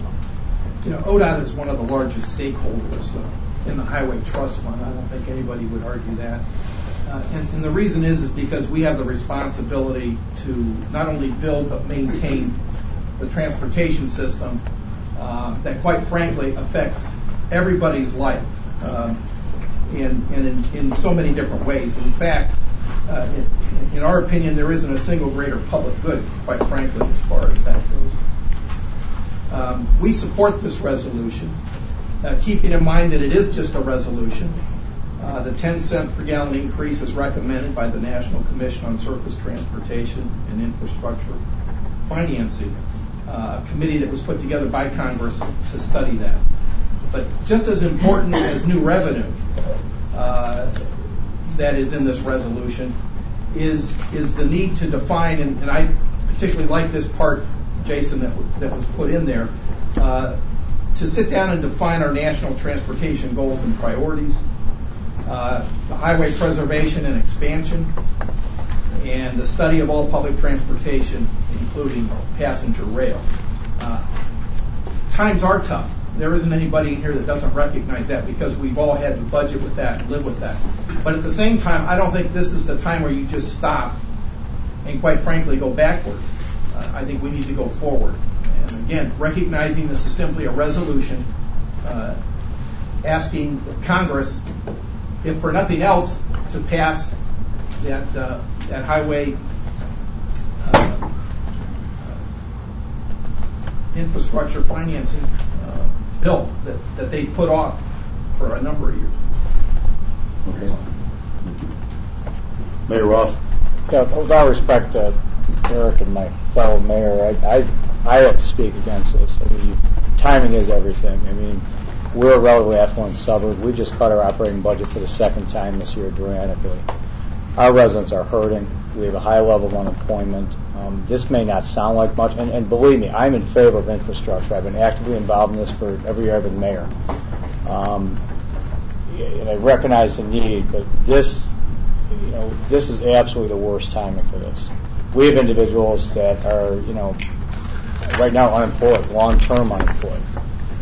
You know, O D O T is one of the largest stakeholders uh, in the Highway Trust Fund. I don't think anybody would argue that. Uh, and, and the reason is is because we have the responsibility to not only build but maintain the transportation system uh, that, quite frankly, affects everybody's life uh, in, in, in so many different ways. In fact, uh, in, in our opinion, there isn't a single greater public good, quite frankly, as far as that goes. Um, we support this resolution, uh, keeping in mind that it is just a resolution. Uh, the ten cent per gallon increase is recommended by the National Commission on Surface Transportation and Infrastructure Financing, uh, a committee that was put together by Congress to study that. But just as important as new revenue uh, that is in this resolution is is the need to define, and, and I particularly like this part, Jason, that, w- that was put in there, uh, to sit down and define our national transportation goals and priorities, uh, the highway preservation and expansion, and the study of all public transportation, including passenger rail. Uh, times are tough. There isn't anybody in here that doesn't recognize that because we've all had to budget with that and live with that. But at the same time, I don't think this is the time where you just stop and, quite frankly, go backwards. Uh, I think we need to go forward. And again, recognizing this is simply a resolution uh, asking Congress, if for nothing else, to pass that uh, that highway uh, uh, infrastructure financing uh, bill that, that they put off for a number of years. Okay. Mayor Roth. Yeah, with all respect to Eric and my fellow mayor, I, I I have to speak against this. I mean, timing is everything. I mean, we're a relatively affluent suburb. We just cut our operating budget for the second time this year dramatically. Our residents are hurting. We have a high level of unemployment. Um, this may not sound like much, and, and believe me, I'm in favor of infrastructure. I've been actively involved in this for every year I've been mayor. Um, and I recognize the need, but this, you know, this is absolutely the worst timing for this. We have individuals that are, you know, right now unemployed, long-term unemployed,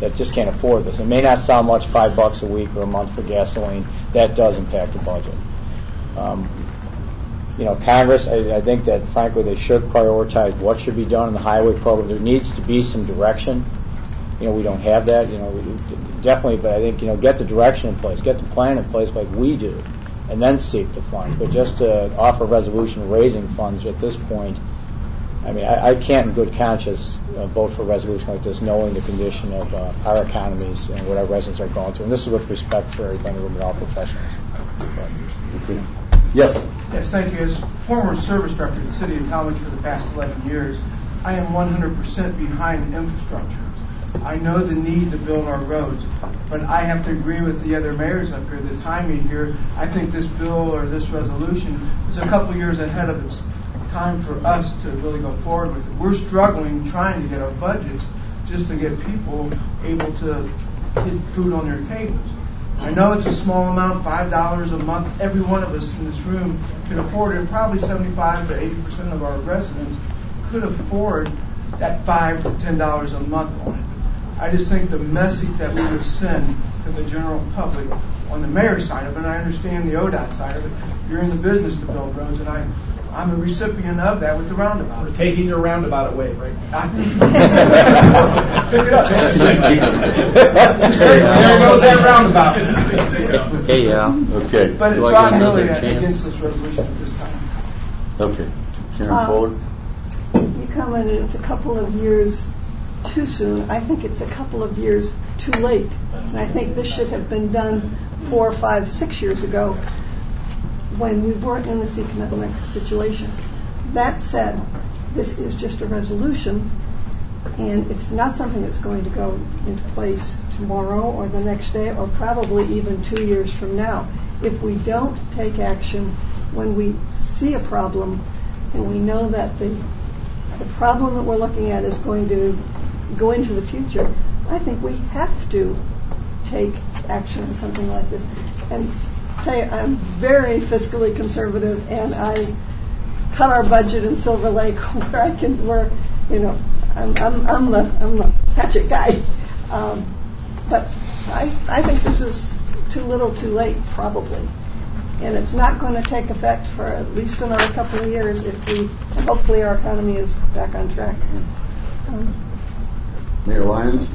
that just can't afford this. It may not sound much, five bucks a week or a month for gasoline. That does impact the budget. Um, you know, Congress, I, I think that frankly they should prioritize what should be done in the highway program. There needs to be some direction. You know, we don't have that. You know, we, definitely, but I think you know, get the direction in place, get the plan in place like we do, and then seek to fund. But just to offer a resolution raising funds at this point, I mean, I, I can't in good conscience uh, vote for a resolution like this, knowing the condition of uh, our economies and what our residents are going through. And this is with respect for everybody and all professionals. Okay. Yes. Yes, thank you. As former service director of the city of Talmadge for the past eleven years, I am one hundred percent behind infrastructure. I know the need to build our roads, but I have to agree with the other mayors up here. The timing here, I think this bill or this resolution is a couple years ahead of its time for us to really go forward with it. We're struggling trying to get our budgets just to get people able to get food on their tables. I know it's a small amount, five dollars a month. Every one of us in this room can afford it, and probably seventy-five to eighty percent of our residents could afford that five to ten dollars a month on it. I just think the message that we would send to the general public on the mayor's side of it, and I understand the O D O T side of it, you're in the business to build roads, and I, I'm a recipient of that with the roundabout. We're taking your roundabout away, right? Pick it up. There goes that roundabout. Hey, yeah. Okay. But Do it's I get I'm really another chance? against this resolution at this time. Okay. Karen Uh, Fuller. You commented it's a couple of years too soon. I think it's a couple of years too late. And I think this should have been done four, five, six years ago when we weren't in this economic situation. That said, this is just a resolution, and it's not something that's going to go into place tomorrow or the next day or probably even two years from now. If we don't take action when we see a problem and we know that the the problem that we're looking at is going to go into the future, I think we have to take action on something like this. And tell you, I'm very fiscally conservative, and I cut our budget in Silver Lake where I can, where you know, I'm, I'm, I'm the I'm the hatchet guy. Um, but I I think this is too little, too late, probably. And it's not going to take effect for at least another couple of years if we, hopefully our economy is back on track. Um, Mayor Lyons.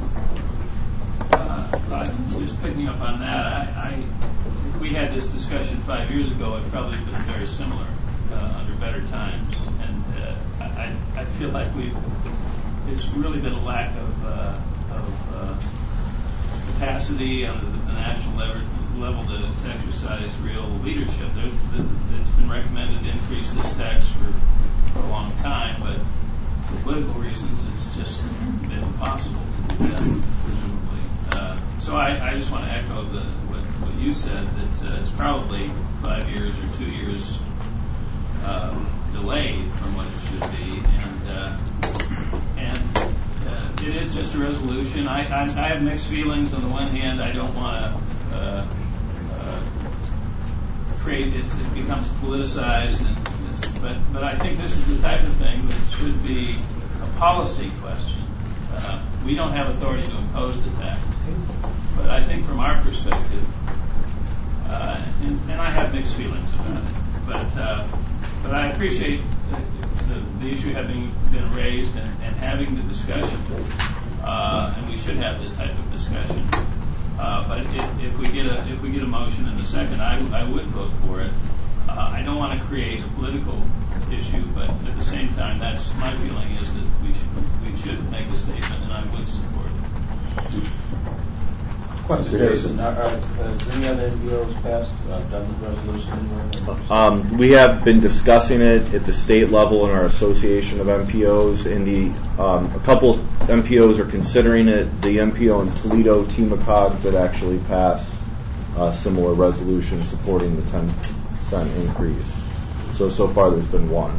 Uh, just picking up on that, I, I, if we had this discussion five years ago, it probably been very similar uh, under better times. And uh, I, I feel like we've, it's really been a lack of, uh, of uh, capacity on the, the national level. level to, to exercise real leadership. There's, it's been recommended to increase this tax for, for a long time, but for political reasons it's just been impossible to do that, presumably. Uh, so I, I just want to echo the, what, what you said, that uh, it's probably five years or two years uh, delayed from what it should be, and uh, and uh, it is just a resolution. I, I, I have mixed feelings. On the one hand, I don't want to Uh, uh, create it's, it becomes politicized, and, but but I think this is the type of thing that should be a policy question. Uh, we don't have authority to impose the tax, but I think from our perspective, uh, and, and I have mixed feelings about it, but uh, but I appreciate the, the, the issue having been raised and, and having the discussion, uh, and we should have this type of discussion. Uh, but if, if we get a if we get a motion in a second, I, I would vote for it. Uh, I don't want to create a political issue, but at the same time, that's my feeling is that we should we should make a statement, and I would support it. Question, Jason. Are, are, has any other N P Os passed uh, done the resolution anywhere? Um, we have been discussing it at the state level in our association of M P Os, and the um, a couple M P Os are considering it. The M P O in Toledo, T M C O G, that actually passed a similar resolution supporting the ten percent increase. So so far, there's been one.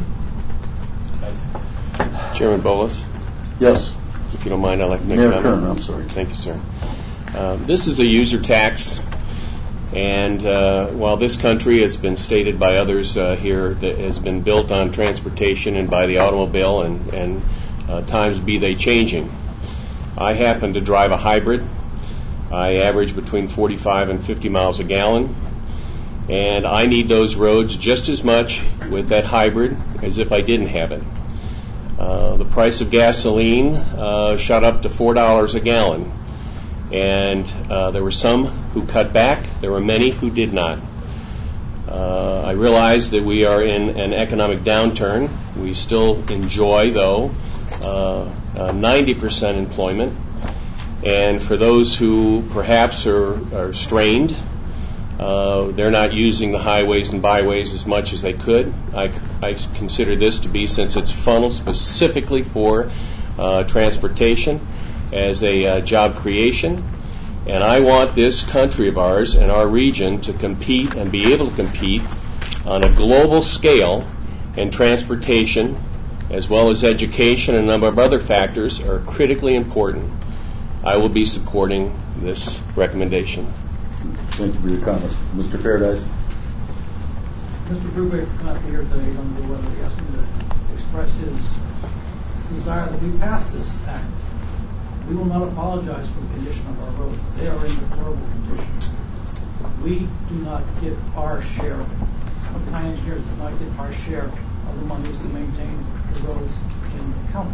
Chairman Bolas? Yes. If you don't mind, I'd like to make Mayor a comment. Kern, I'm sorry. Thank you, sir. Uh, this is a user tax, and uh, while this country has been stated by others uh, here that has been built on transportation and by the automobile, and, and uh, times be they changing, I happen to drive a hybrid. I average between forty-five and fifty miles a gallon, and I need those roads just as much with that hybrid as if I didn't have it. Uh, the price of gasoline uh, shot up to four dollars a gallon, and uh, there were some who cut back. There were many who did not. Uh, I realize that we are in an economic downturn. We still enjoy, though, uh, uh, ninety percent employment. And for those who perhaps are, are strained, uh, they're not using the highways and byways as much as they could. I, I consider this to be, since it's funneled specifically for uh, transportation, as a uh, job creation. And I want this country of ours and our region to compete and be able to compete on a global scale, and transportation, as well as education and a number of other factors, are critically important. I will be supporting this recommendation. Thank you for your comments. Mister Paradise. Mister Brubaker cannot be here today. I don't know whether he asked me to express his desire that we pass this act. We will not apologize for the condition of our roads. They are in deplorable condition. We do not get our share. Some of the engineers do not get our share of the monies to maintain the roads in the county.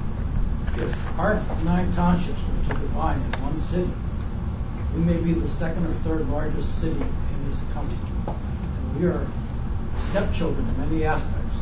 If our nine townships were to combine in one city, we may be the second or third largest city in this county. And we are stepchildren in many aspects.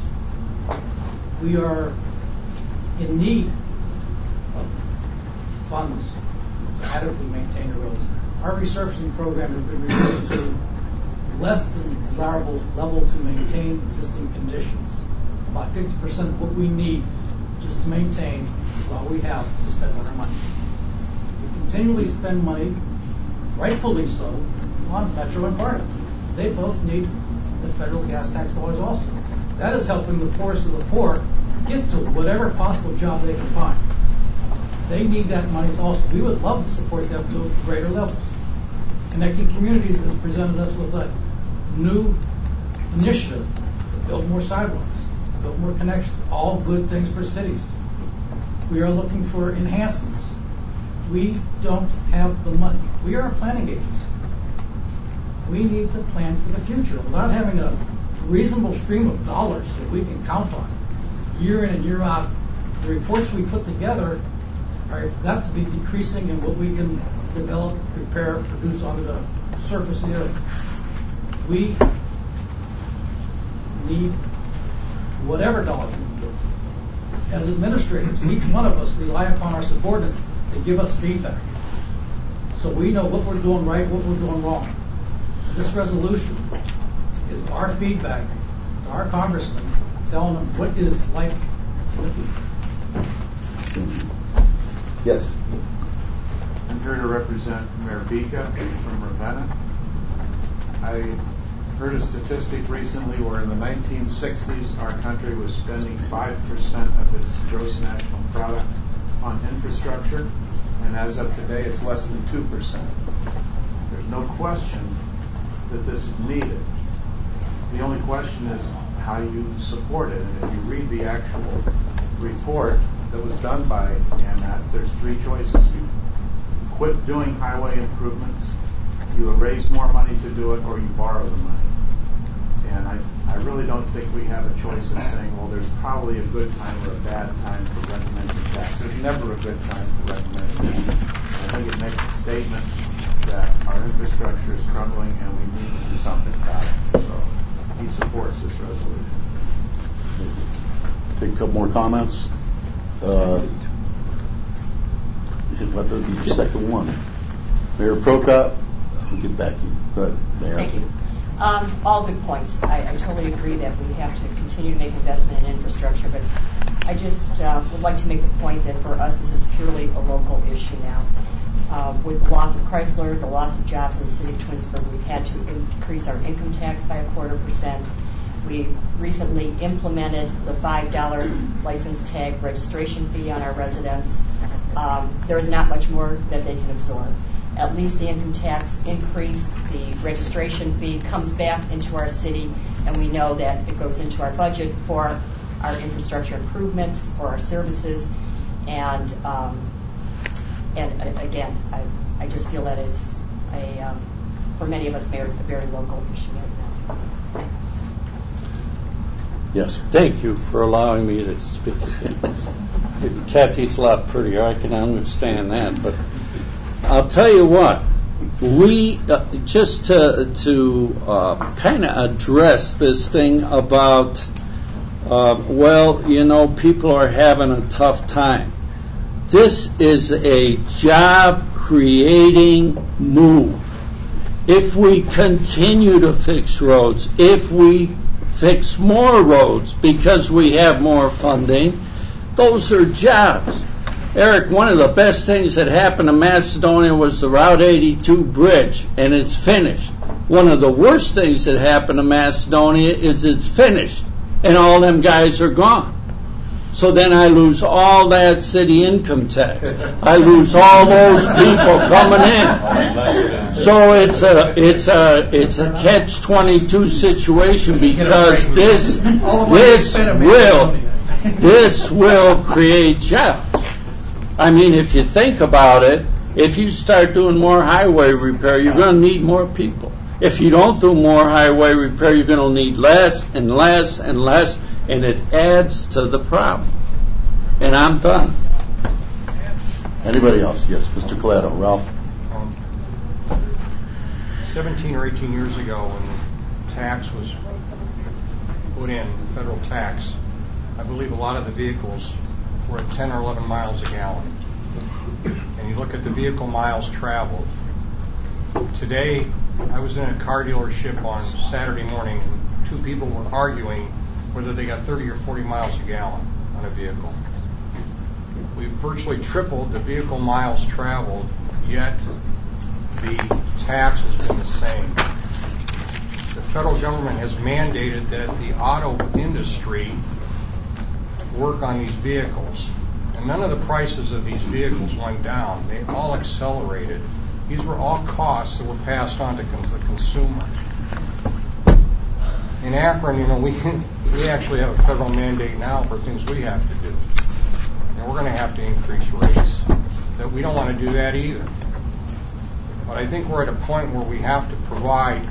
We are in need of funds to adequately maintain the roads. Our resurfacing program has been reduced to less than desirable level to maintain existing conditions. About fifty percent of what we need just to maintain is all we have to spend on our money. We continually spend money, rightfully so, on Metro and Barnett. They both need the federal gas tax dollars also. That is helping the poorest of the poor get to whatever possible job they can find. They need that money also. We would love to support them to greater levels. Connecting Communities has presented us with a new initiative to build more sidewalks, build more connections, all good things for cities. We are looking for enhancements. We don't have the money. We are a planning agency. We need to plan for the future without having a reasonable stream of dollars that we can count on year in and year out. The reports we put together are got to be decreasing in what we can develop, prepare, produce onto the surface of the earth. We need whatever dollars we can get. As administrators, each one of us rely upon our subordinates to give us feedback, so we know what we're doing right, what we're doing wrong. This resolution is our feedback to our congressman, telling them what it is like in the future. Yes. I'm here to represent Mayor Bika from Ravenna. I heard a statistic recently where in the nineteen sixties our country was spending five percent of its gross national product on infrastructure, and as of today it's less than two percent. There's no question that this is needed. The only question is how you support it. And if you read the actual report that was done by A M S, there's three choices. You quit doing highway improvements, you raise more money to do it, or you borrow the money. And I, I really don't think we have a choice of saying, well, there's probably a good time or a bad time for recommending tax. There's never a good time for recommending tax. I think it makes a statement that our infrastructure is crumbling and we need to do something about it. So he supports this resolution. Take a couple more comments. Uh, you said what the your second one? Mayor Prokop, we'll get back to you. Go ahead, Mayor. Thank you. Um, all good points. I, I totally agree that we have to continue to make investment in infrastructure, but I just uh, would like to make the point that for us this is purely a local issue now. Uh, with the loss of Chrysler, the loss of jobs in the city of Twinsburg, we've had to increase our income tax by a quarter percent. We recently implemented the five dollar license tag registration fee on our residents. Um, there is not much more that they can absorb. At least the income tax increase, the registration fee comes back into our city, and we know that it goes into our budget for our infrastructure improvements, for our services, and um, And uh, again, I, I just feel that it's a, um, for many of us mayors, a very local issue right now. Yes. Thank you for allowing me to speak again. Kathy's a lot prettier, I can understand that, but I'll tell you what, we, uh, just to, to uh, kind of address this thing about, uh, well, you know, people are having a tough time. This is a job-creating move. If we continue to fix roads, if we fix more roads because we have more funding, those are jobs. Eric, one of the best things that happened to Macedonia was the Route eighty-two bridge, and it's finished. One of the worst things that happened to Macedonia is it's finished, and all them guys are gone. So then I lose all that city income tax. I lose all those people coming in. So it's a it's a it's a catch twenty-two situation, because this this will this will create jobs. I mean, if you think about it, if you start doing more highway repair, you're going to need more people. If you don't do more highway repair, you're going to need less and less and less, and it adds to the problem. And I'm done. Anybody else? Yes, Mister Collato. Ralph? Um, seventeen or eighteen years ago, when the tax was put in, the federal tax, I believe a lot of the vehicles were at ten or eleven miles a gallon. And you look at the vehicle miles traveled. Today, I was in a car dealership on Saturday morning, and two people were arguing whether they got thirty or forty miles a gallon on a vehicle. We've virtually tripled the vehicle miles traveled, yet the tax has been the same. The federal government has mandated that the auto industry work on these vehicles, and none of the prices of these vehicles went down. They all accelerated. These were all costs that were passed on to the consumer. In Akron, you know, we we actually have a federal mandate now for things we have to do, and we're going to have to increase rates. That we don't want to do that either. But I think we're at a point where we have to provide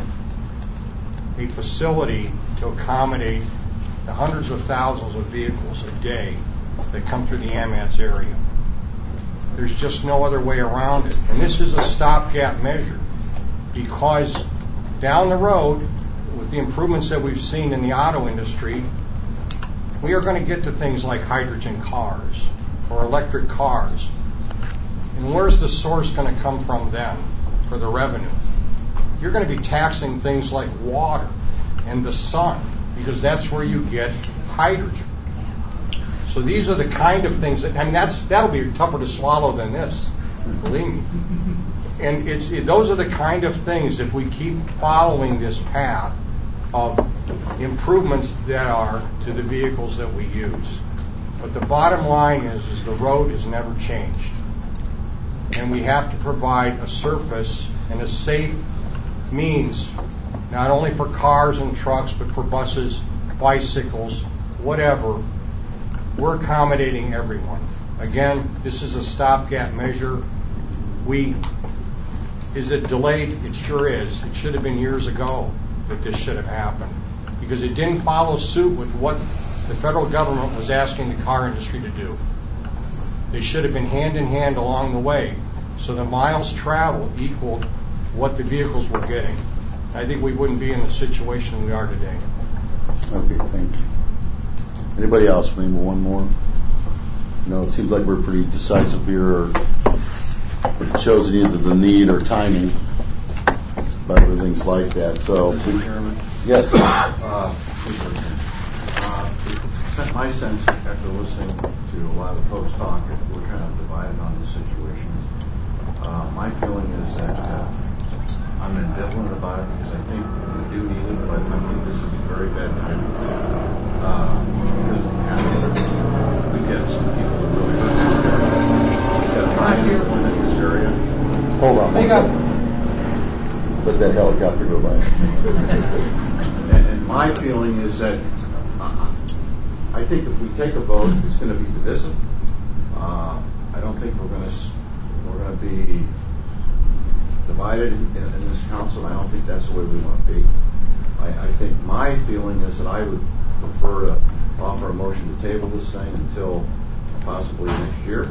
a facility to accommodate the hundreds of thousands of vehicles a day that come through the A M A T S area. There's just no other way around it. And this is a stopgap measure, because down the road, with the improvements that we've seen in the auto industry, we are going to get to things like hydrogen cars or electric cars. And where's the source going to come from then for the revenue? You're going to be taxing things like water and the sun, because that's where you get hydrogen. So these are the kind of things that, and that's that'll be tougher to swallow than this, believe me. And it's it, those are the kind of things, if we keep following this path of improvements that are to the vehicles that we use. But the bottom line is, is the road has never changed. And we have to provide a surface and a safe means, not only for cars and trucks, but for buses, bicycles, whatever. We're accommodating everyone. Again, this is a stopgap measure. We, is it delayed? It sure is. It should have been years ago that this should have happened, because it didn't follow suit with what the federal government was asking the car industry to do. They should have been hand in hand along the way, so the miles traveled equaled what the vehicles were getting. I think we wouldn't be in the situation we are today. Okay, thank you. Anybody else? Maybe one more? No, it seems like we're pretty decisive here. Or it shows either the need or timing. But everything's like that. So, Mister Chairman? Yes. Uh, uh, my sense, after listening to a lot of folks talk, we're kind of divided on this situation. Uh, my feeling is that uh, I'm ambivalent about it, because I think we do need it, but I think this is a very bad time. Uh, because we get some people that really hurt out there. We've got fires going in this area. Hold on one second. Let that helicopter go by. and, and my feeling is that uh, I think if we take a vote, it's going to be divisive. Uh, I don't think we're going to we're going to be divided in, in this council. I don't think that's the way we want to be. I, I think my feeling is that I would prefer to offer a motion to table this thing until possibly next year,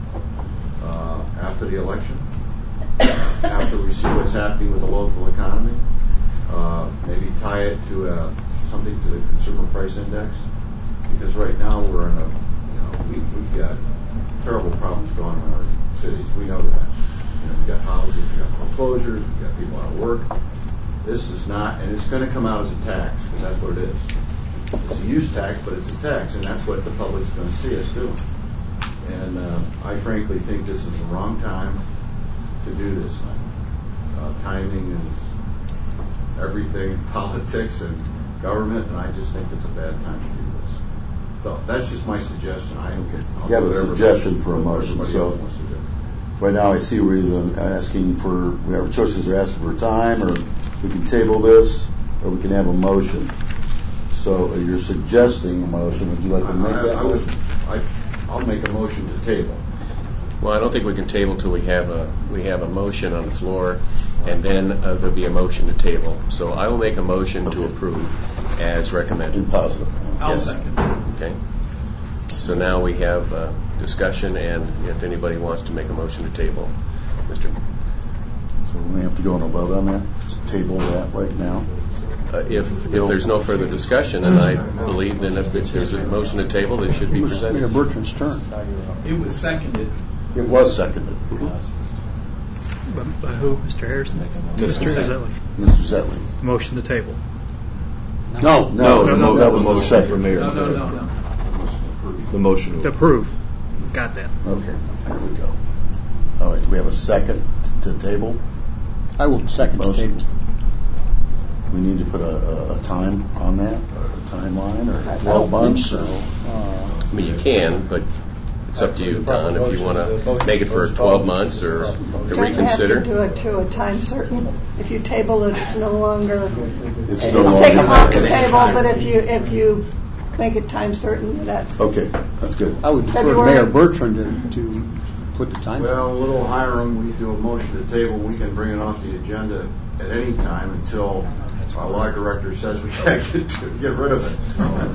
uh, after the election, after we see what's happening with the local economy. Uh, maybe tie it to a, something to the consumer price index, because right now we're in a, you know, we, we've got terrible problems going on in our cities. We know that. You know, we've got houses, we've got foreclosures, we've got people out of work. This is not, and it's going to come out as a tax, because that's what it is. It's a use tax, but it's a tax, and that's what the public's going to see us doing. And uh, I frankly think this is the wrong time to do this thing. Uh, timing and everything, politics and government, and I just think it's a bad time to do this. So that's just my suggestion. I don't get. You have a suggestion for a motion, so right now I see we're either asking for, we have choices, we're asking for time, or we can table this, or we can have a motion. So you're suggesting a motion. Would you like to make I, that I would, motion? I, I'll make a motion to table. Well, I don't think we can table till we have a we have a motion on the floor, and then uh, there'll be a motion to table. So I will make a motion to approve as recommended. In positive. I'll yes. second. Okay. So now we have uh, discussion, and if anybody wants to make a motion to table, Mister So we have to go on a vote on that. Just table that right now. Uh, if if there's no further discussion, and I believe then if there's a motion to table, it should be presented. Mayor Bertrand's turn. It was seconded. It was seconded. By, by who? Mister Harrison? Mister Zetley. Mister Zetley. Motion to table. No, no, no, no, that was the second for Mayor. No, no, no, no. The motion to approve. Got that. Okay, there we go. All right, do we have a second to table? I will second the table. We need to put a, a, a time on that, or a timeline, or twelve months, or. Uh, I mean, you can, but it's up to you, Don, if you want to make it for twelve months or to reconsider. You don't have to do it to a time certain. If you table it, it's no longer. It's, it's no longer taken off the table, but if you if you make it time certain, that. Okay, that's good. I would defer to Mayor Bertrand to, to put the time. Well, a little Hiram, we do a motion to table. We can bring it off the agenda at any time until our law director says we can't get, get rid of it.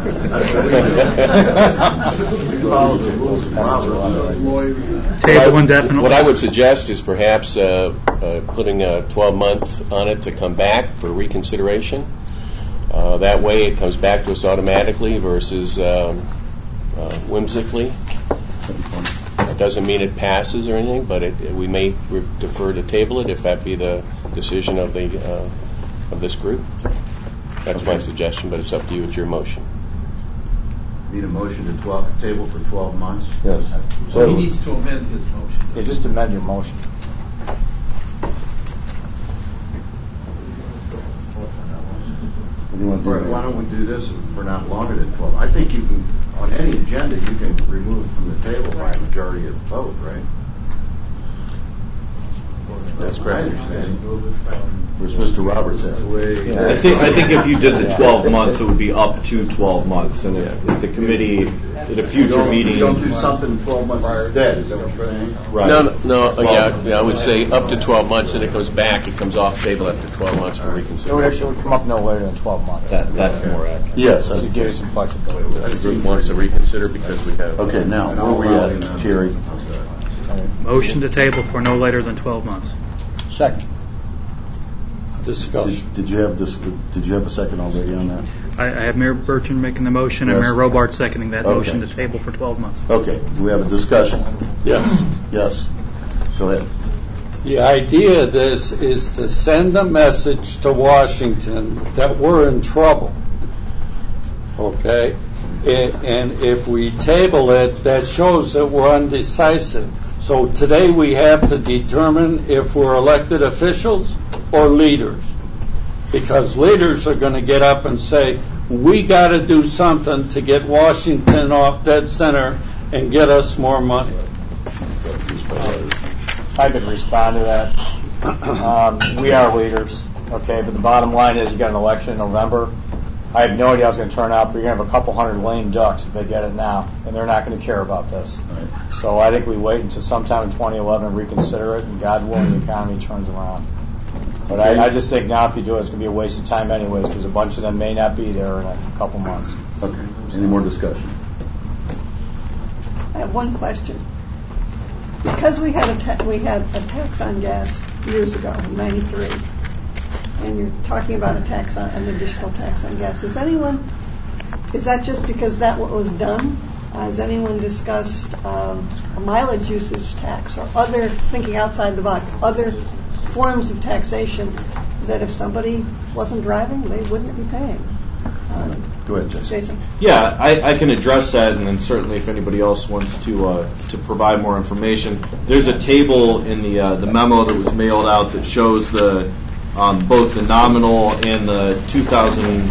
We follow the rules of Roberts. Table indefinitely. What I would suggest is perhaps uh, uh, putting a twelve month on it to come back for reconsideration. Uh, that way it comes back to us automatically versus um, uh, whimsically. It doesn't mean it passes or anything, but it, it, we may re- defer to table it if that be the decision of the uh, of this group. That's my suggestion, but it's up to you. It's your motion. Need a motion to twelve, table for twelve months? Yes. So he needs to amend his motion. Yeah, just amend your motion. Right, why don't we do this for not longer than twelve? I think you can, on any agenda, you can remove it from the table by a majority of the vote, right? That's correct. I understand. Where's Mister Roberts at? Yeah, I think I think if you did the twelve months, it would be up to twelve months, and if, if the committee at a future don't, meeting, you don't do something twelve months is dead. Is that what you're saying? Right. No, no, no uh, yeah, yeah, I would say up to twelve months, and it goes back. It comes off table after twelve months for reconsideration. It would actually come up no later than twelve months. That, that's okay. more accurate. Yes. So give you some flexibility. The group wants to reconsider because we have. Okay, now where are we at, Terry? Motion to table for no later than twelve months. Second. Discussion. Did, did you have this? Did you have a second already on that? I, I have Mayor Bertrand making the motion, Yes. and Mayor Robart seconding that Okay. motion to table for twelve months. Okay. Do we have a discussion? Yes. Yes. Go ahead. The idea of this is to send a message to Washington that we're in trouble. Okay? And if we table it, that shows that we're undecisive. So today we have to determine if we're elected officials or leaders. Because leaders are going to get up and say, we got to do something to get Washington off dead center and get us more money. I could respond to that. Um, we are leaders, okay, but the bottom line is you got an election in November. I have no idea how it's going to turn out, but you're going to have a couple hundred lame ducks if they get it now, and they're not going to care about this. Right. So I think we wait until sometime in twenty eleven and reconsider it, and God willing, the economy turns around. But I, I just think now if you do it, it's going to be a waste of time anyways, because a bunch of them may not be there in a couple months. Okay. Any more discussion? I have one question. Because we had a ta- we had a tax on gas years ago, in ninety-three, and you're talking about a tax on an additional tax on gas. Is anyone? Is that just because that what was done? Uh, has anyone discussed um, a mileage usage tax or other, thinking outside the box, other forms of taxation that if somebody wasn't driving, they wouldn't be paying? Um, Go ahead, Jason. Jason. Yeah, I, I can address that, and then certainly if anybody else wants to uh, to provide more information, there's a table in the uh, the memo that was mailed out that shows the um, both the nominal and the two thousand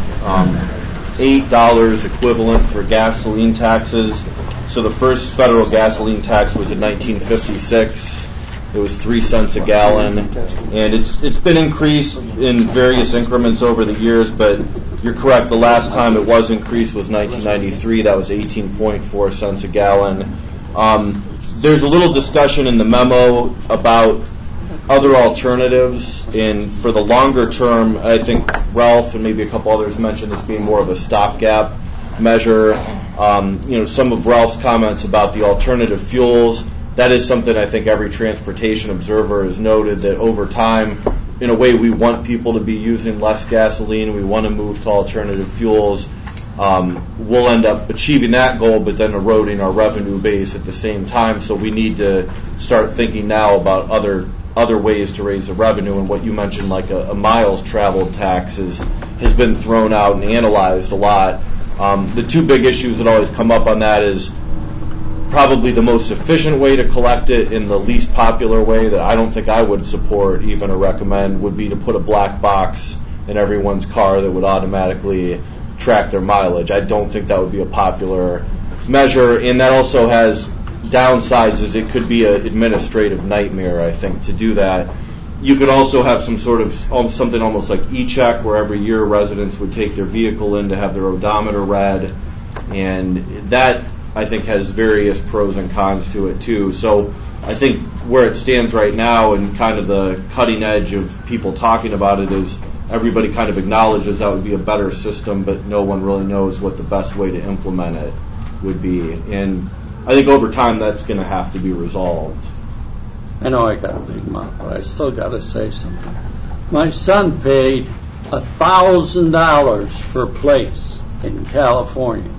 eight dollars equivalent for gasoline taxes. So the first federal gasoline tax was in nineteen fifty-six. It was three cents a gallon, and it's it's been increased in various increments over the years. But you're correct. The last time it was increased was nineteen ninety-three. That was eighteen point four cents a gallon. Um, there's a little discussion in the memo about other alternatives, and for the longer term, I think Ralph and maybe a couple others mentioned this being more of a stopgap measure. Um, you know, some of Ralph's comments about the alternative fuels. That is something I think every transportation observer has noted, that over time, in a way, we want people to be using less gasoline. We want to move to alternative fuels. Um, we'll end up achieving that goal, but then eroding our revenue base at the same time. So we need to start thinking now about other other ways to raise the revenue. And what you mentioned, like a, a miles traveled tax, is, has been thrown out and analyzed a lot. Um, the two big issues that always come up on that is probably the most efficient way to collect it in the least popular way that I don't think I would support even or recommend would be to put a black box in everyone's car that would automatically track their mileage. I don't think that would be a popular measure, and that also has downsides, as it could be an administrative nightmare, I think, to do that. You could also have some sort of something almost like e-check, where every year residents would take their vehicle in to have their odometer read, and that I think has various pros and cons to it too. So I think where it stands right now and kind of the cutting edge of people talking about it is everybody kind of acknowledges that would be a better system, but no one really knows what the best way to implement it would be. And I think over time that's going to have to be resolved. I know I got a big mouth, but I still got to say something. My son paid one thousand dollars for plates in California.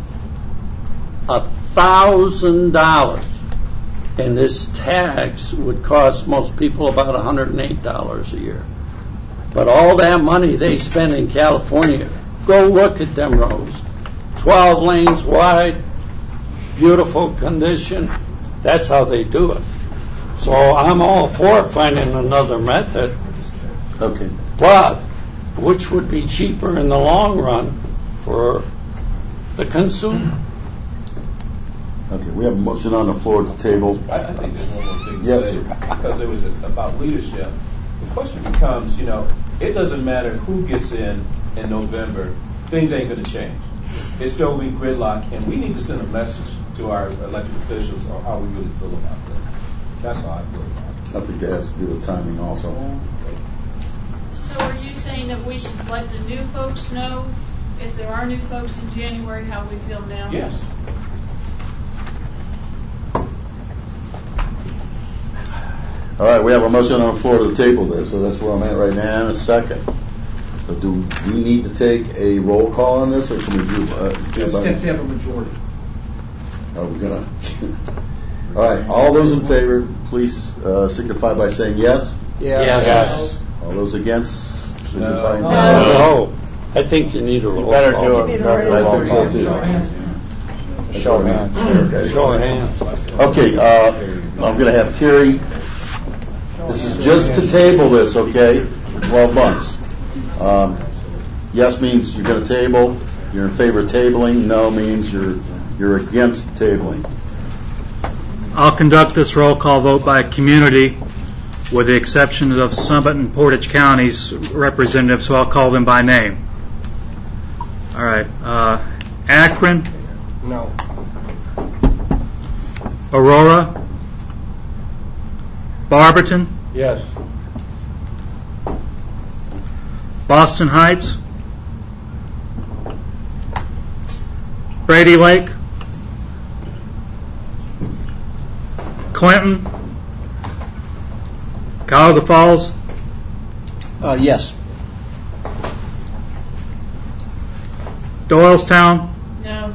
A thousand dollars, and this tax would cost most people about one hundred eight dollars a year. But all that money they spend in California, go look at them roads, twelve lanes wide, beautiful condition. That's how they do it. So I'm all for finding another method. Okay. But which would be cheaper in the long run for the consumer? Okay, we have a motion on the floor at the table. I, I think there's one more thing to Yes, say, sir. because it was about leadership. The question becomes, you know, it doesn't matter who gets in in November, things ain't going to change. It's still going to be gridlock, and we need to send a message to our elected officials on how we really feel about that. That's how I feel about it. I think that has to do with timing also. So are you saying that we should let the new folks know, if there are new folks in January, how we feel now? Yes. All right, we have a motion on the floor to table this, so that's where I'm at right now in a second. So do we need to take a roll call on this, or can we do uh, You just have to have a majority. Are we going to? All right, all those in favor, please uh, signify by saying yes. Yes. Yes. All those against, signify No. no. No. I think you need a roll better call. do it. I think so too. Show of hands. Okay. Show of hands. Okay, uh, I'm going to have Terry. This is just to table this, okay? twelve months. Um, yes means you're going to table. You're in favor of tabling. No means you're you're against tabling. I'll conduct this roll call vote by community, with the exception of Summit and Portage counties representatives, so I'll call them by name. All right. Uh, Akron, No. Aurora, Barberton, Yes. Boston Heights, Brady Lake, Clinton, Cuyahoga Falls, Uh, yes. Doylestown, No.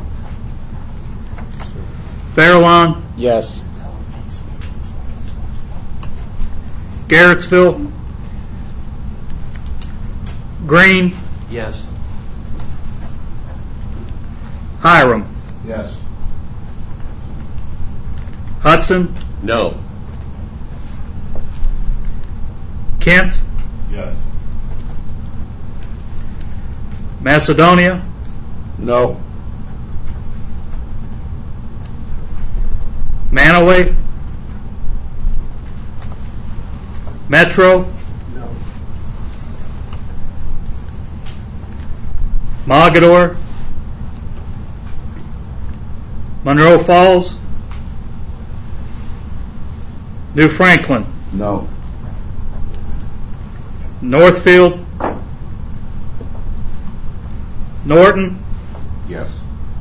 Fair Lawn, Yes. Garrettsville, Green, Yes. Hiram, Yes. Hudson, No. Kent, Yes. Macedonia, No. Manaway, Metro, No. Mogador, Monroe Falls, New Franklin, No. Northfield, Norton, Yes.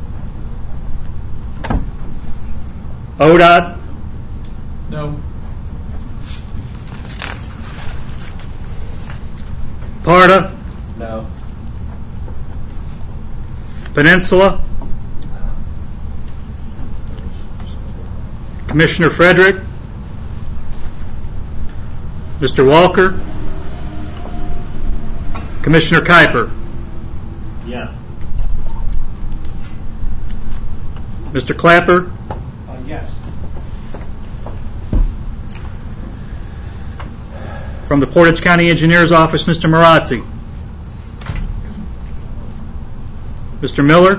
O D O T, No. Parda, No. Peninsula, Commissioner Frederick, Mister Walker, Commissioner Kuiper, Yeah. Mister Clapper, Uh, yes. from the Portage County Engineers Office, Mister Marazzi, Mister Miller,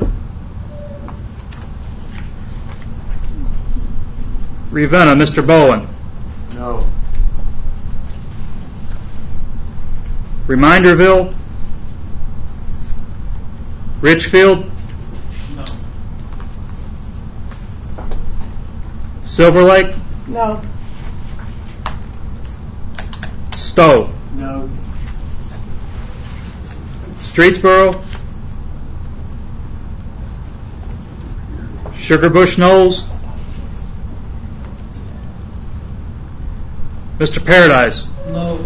Ravenna, Mister Bowen. No. Reminderville, Richfield, No. Silver Lake, No. Stowe, No. Streetsboro, Sugar Bush Knolls, Mister Paradise, No.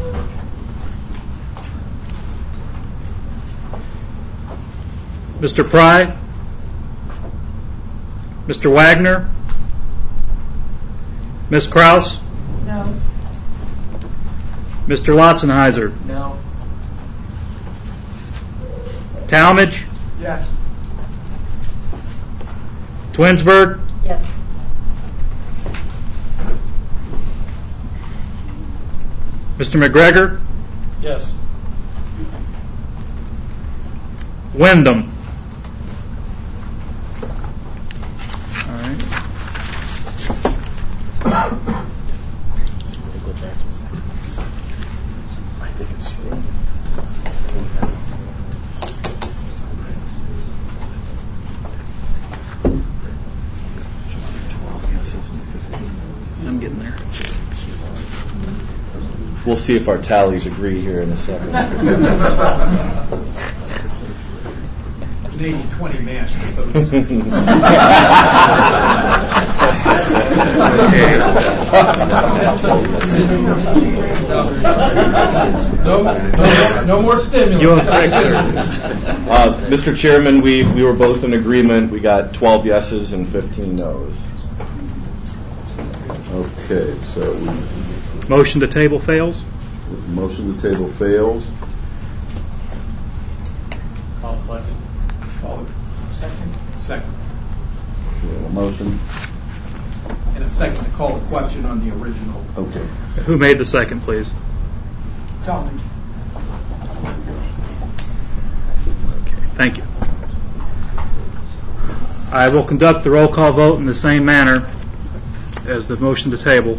Mister Pry, Mister Wagner, Miss Kraus, No. Mister Lotzenheiser, No. Talmadge, Yes. Twinsburg, Yes. Mister McGregor, Yes. Wyndham. All right. I'm getting there. We'll see if our tallies agree here in a second. It's an eighty twenty match. No, no, no more stimulus. You object, sir. Uh, Mister Chairman, we, we were both in agreement. We got twelve yeses and fifteen noes. Okay, so we, Motion to table fails. motion to table fails. Call the question. Call it. Second. Second. We have a motion. And a second to call the question on the original. Okay. Who made the second, please? Tell me. Thank you. I will conduct the roll call vote in the same manner as the motion to table.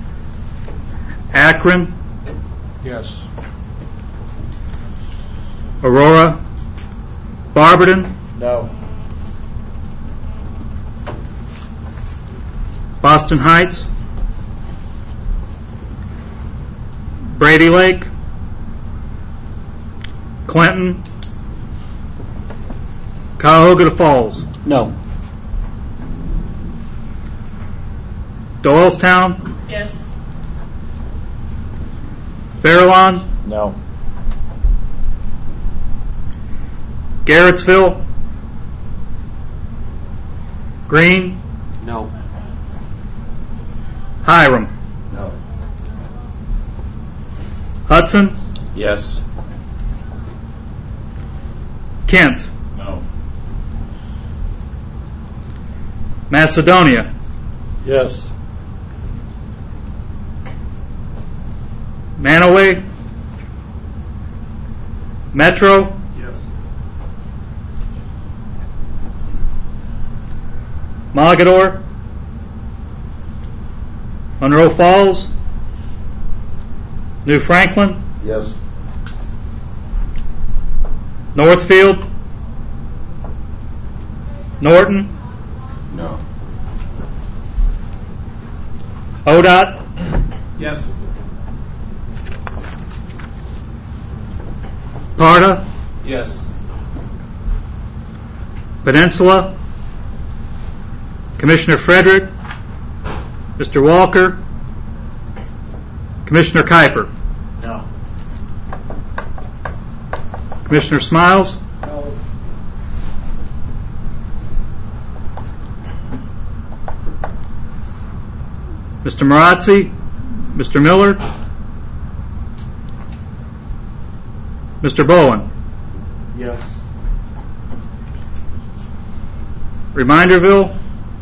Akron, Yes. Aurora, Barberton, No. Boston Heights, Brady Lake, Clinton, Cuyahoga Falls, No. Doylestown, Yes. Fairlawn, No. Garrettsville, Green, No. Hiram, No. Hudson, Yes. Kent, No. Macedonia, Yes. Manaway, Metro, Yes. Mogador, Monroe Falls, New Franklin, Yes. Northfield, Norton, No. O D O T, Yes. Parda, Yes. Peninsula, Commissioner Frederick, Mister Walker, Commissioner Kuiper, No. Commissioner Smiles, No. Mister Marazzi, Mister Miller, Mister Bowen, Yes. Reminderville,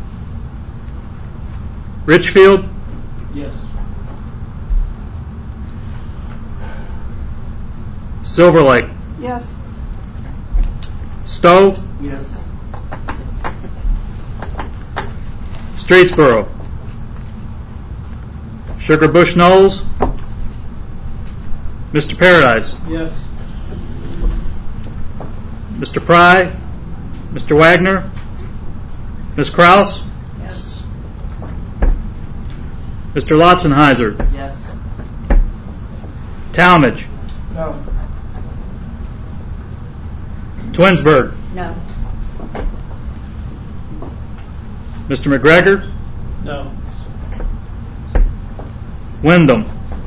Richfield, Yes. Silver Lake, Yes. Stowe, Yes. Streetsboro, Sugar Bush Knolls, Mister Paradise, Yes. Mister Pry, Mister Wagner, Miz Kraus, Yes. Mister Lotzenheiser, Yes. Talmadge, No. Twinsburg, No. Mister McGregor, No. Wyndham,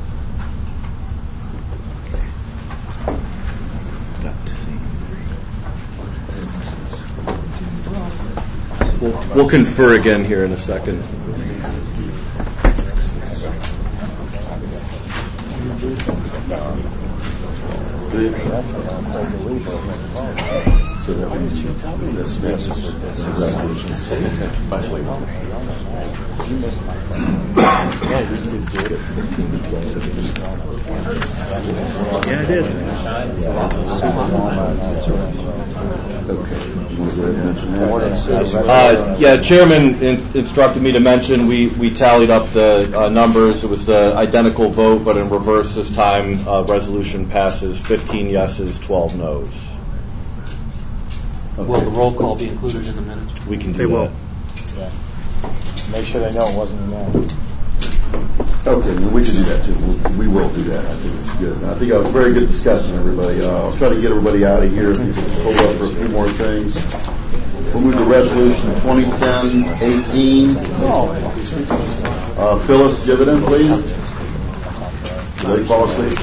We'll, we'll confer again here in a second. So that means you tell me this message, this resolution, especially one. You missed my phone. Yeah, you did good. Yeah, I did. Okay. You want to go ahead and mention that? Uh, yeah, Chairman in, instructed me to mention we, we tallied up the uh, numbers. It was the identical vote, but in reverse this time. Uh, resolution passes fifteen yeses, twelve noes. Will the roll call be included in the minutes? We can do They that. will. Yeah. Make sure they know it wasn't unanimous. Okay, well, we can do that too. We'll- We will do that. I think it's good. I think that was a very good discussion, everybody. Uh, I'll try to get everybody out of here. If you can hold up for a few more things. We'll move to resolution twenty ten eighteen. Uh, Phyllis Dividend, please. Everybody fall asleep.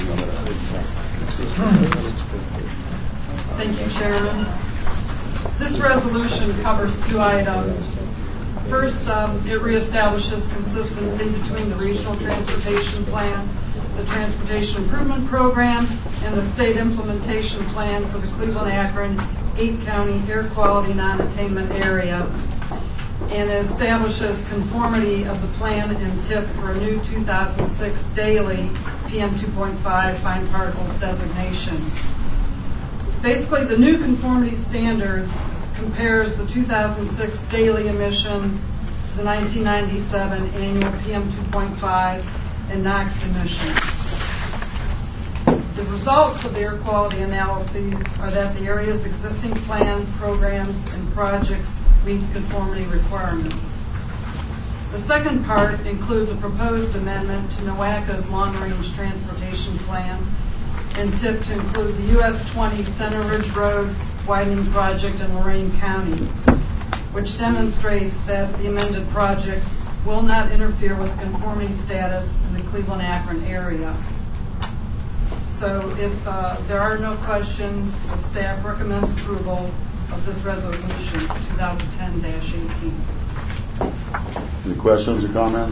Thank you, Chairman. This resolution covers two items. First, um, it reestablishes consistency between the Regional Transportation Plan, the Transportation Improvement Program, and the State Implementation Plan for the Cleveland-Akron eight-county air quality non-attainment area, and it establishes conformity of the plan and tip for a new two thousand six daily P M two point five fine particles designation. Basically, the new conformity standard compares the two thousand six daily emissions to the nineteen ninety-seven annual P M two point five and NOx emissions. The results of the air quality analyses are that the area's existing plans, programs, and projects meet conformity requirements. The second part includes a proposed amendment to NOACA's long-range transportation plan and tip to include the U S twenty Center Ridge Road widening project in Lorain County, which demonstrates that the amended project will not interfere with conformity status in the Cleveland-Akron area. So if uh, there are no questions, the staff recommends approval of this resolution twenty ten dash eighteen. Any questions or comments?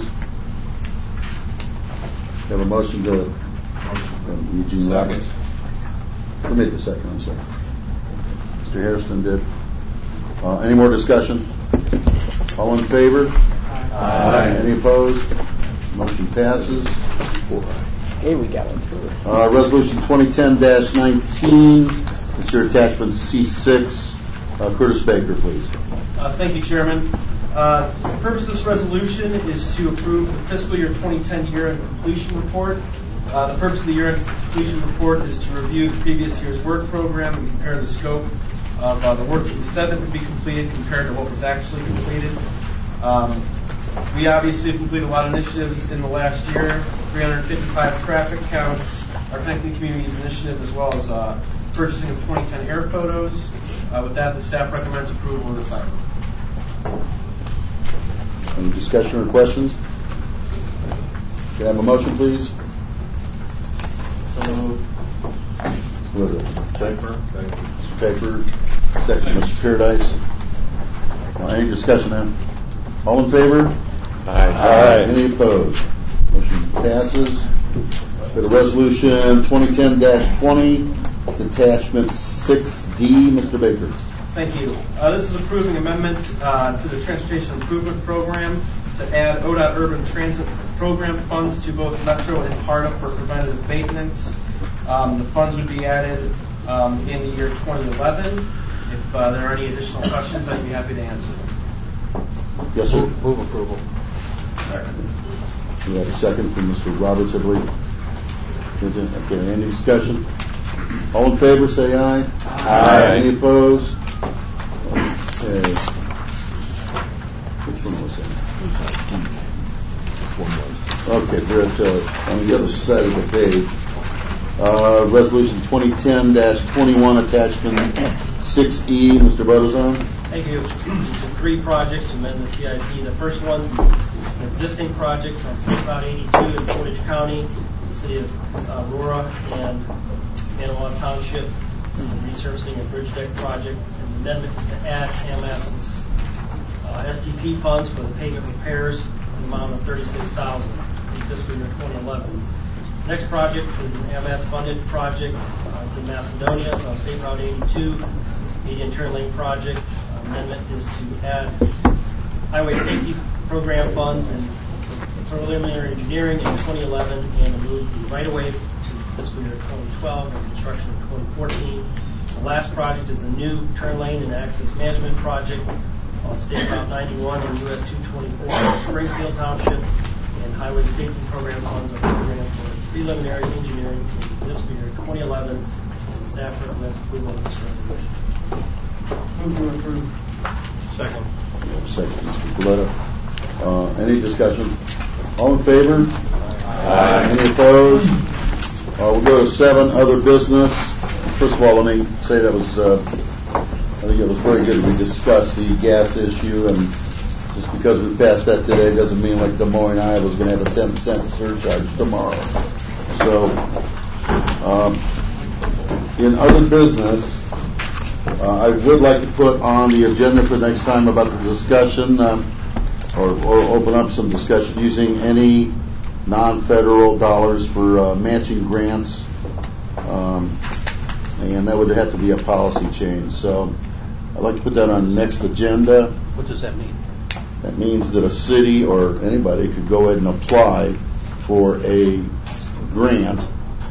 We have a motion to um, Eugene Roberts. Who made the second? I'm sorry. Mister Hairston did. Uh, any more discussion? All in favor? Aye. Any opposed? Motion passes. Hey, we got one through. Uh, resolution twenty ten dash nineteen. It's your attachment C six. Uh, Curtis Baker, please. Uh, thank you, Chairman. Uh, the purpose of this resolution is to approve the fiscal year twenty ten year-end completion report. Uh, the purpose of the year-end completion report is to review the previous year's work program and compare the scope of uh, the work that we said that would be completed compared to what was actually completed. Um, we obviously have completed a lot of initiatives in the last year, three hundred fifty-five traffic counts, our Connecting Communities initiative, as well as uh, purchasing of twenty ten air photos. Uh, with that, the staff recommends approval of this item. Any discussion or questions? Can I have a motion, please? So moved. What is it? Paper. Mister Paper. Second, Mister Paradise. Uh, any discussion then? All in favor? Aye. Aye. Any opposed? Motion passes. Got a resolution twenty ten dash twenty. It's attachment six D. Mister Baker. Thank you. Uh, this is approving amendment uh, to the Transportation Improvement Program to add O D O T Urban Transit Program funds to both Metro and HARDA for preventative maintenance. Um, the funds would be added um, in the year twenty eleven. If uh, there are any additional questions, I'd be happy to answer them. Yes, sir. Move, move approval. We have a second from Mister Roberts, I believe. Okay, any discussion? All in favor, say aye. Aye. Any opposed? Okay. Which one was that? Okay, we're at, uh, on the other side of the page. Uh, resolution twenty ten dash twenty-one, attachment six E. Mister Butterzone. Thank you. The three projects amend the T I P. The first one, existing projects on State Route eighty-two in Portage County, the city of uh, Aurora, and Manawha Township, some resurfacing and bridge deck project. And the amendment is to add A M S's uh, S T P funds for the pavement repairs in the amount of thirty-six thousand dollars in fiscal year twenty eleven. The next project is an A M S funded project. Uh, it's in Macedonia. It's on State Route eighty-two, median turn lane project. Uh, amendment is to add highway safety program funds and preliminary engineering in twenty eleven and to move the right of way to fiscal year twenty twelve and construction in twenty fourteen. The last project is a new turn lane and access management project on State Route ninety-one and U S two twenty-four in Springfield Township, and highway safety program funds are programmed for preliminary engineering in fiscal year twenty eleven. Staff recommends approval of this resolution. Move to approve. Second. We have a second, Mister Coletta. Uh, any discussion? All in favor? Aye. Any opposed? Uh, we'll go to seven, other business. First of all, let me say that was, uh, I think it was very good. We discussed the gas issue, and just because we passed that today doesn't mean like Des Moines, Iowa is going to have a ten cent surcharge tomorrow. So, um, in other business, uh, I would like to put on the agenda for next time about the discussion, um, or, or open up some discussion using any non-federal dollars for uh, matching grants, um, and that would have to be a policy change. So I'd like to put that on the next agenda. What does that mean? That means that a city or anybody could go ahead and apply for a grant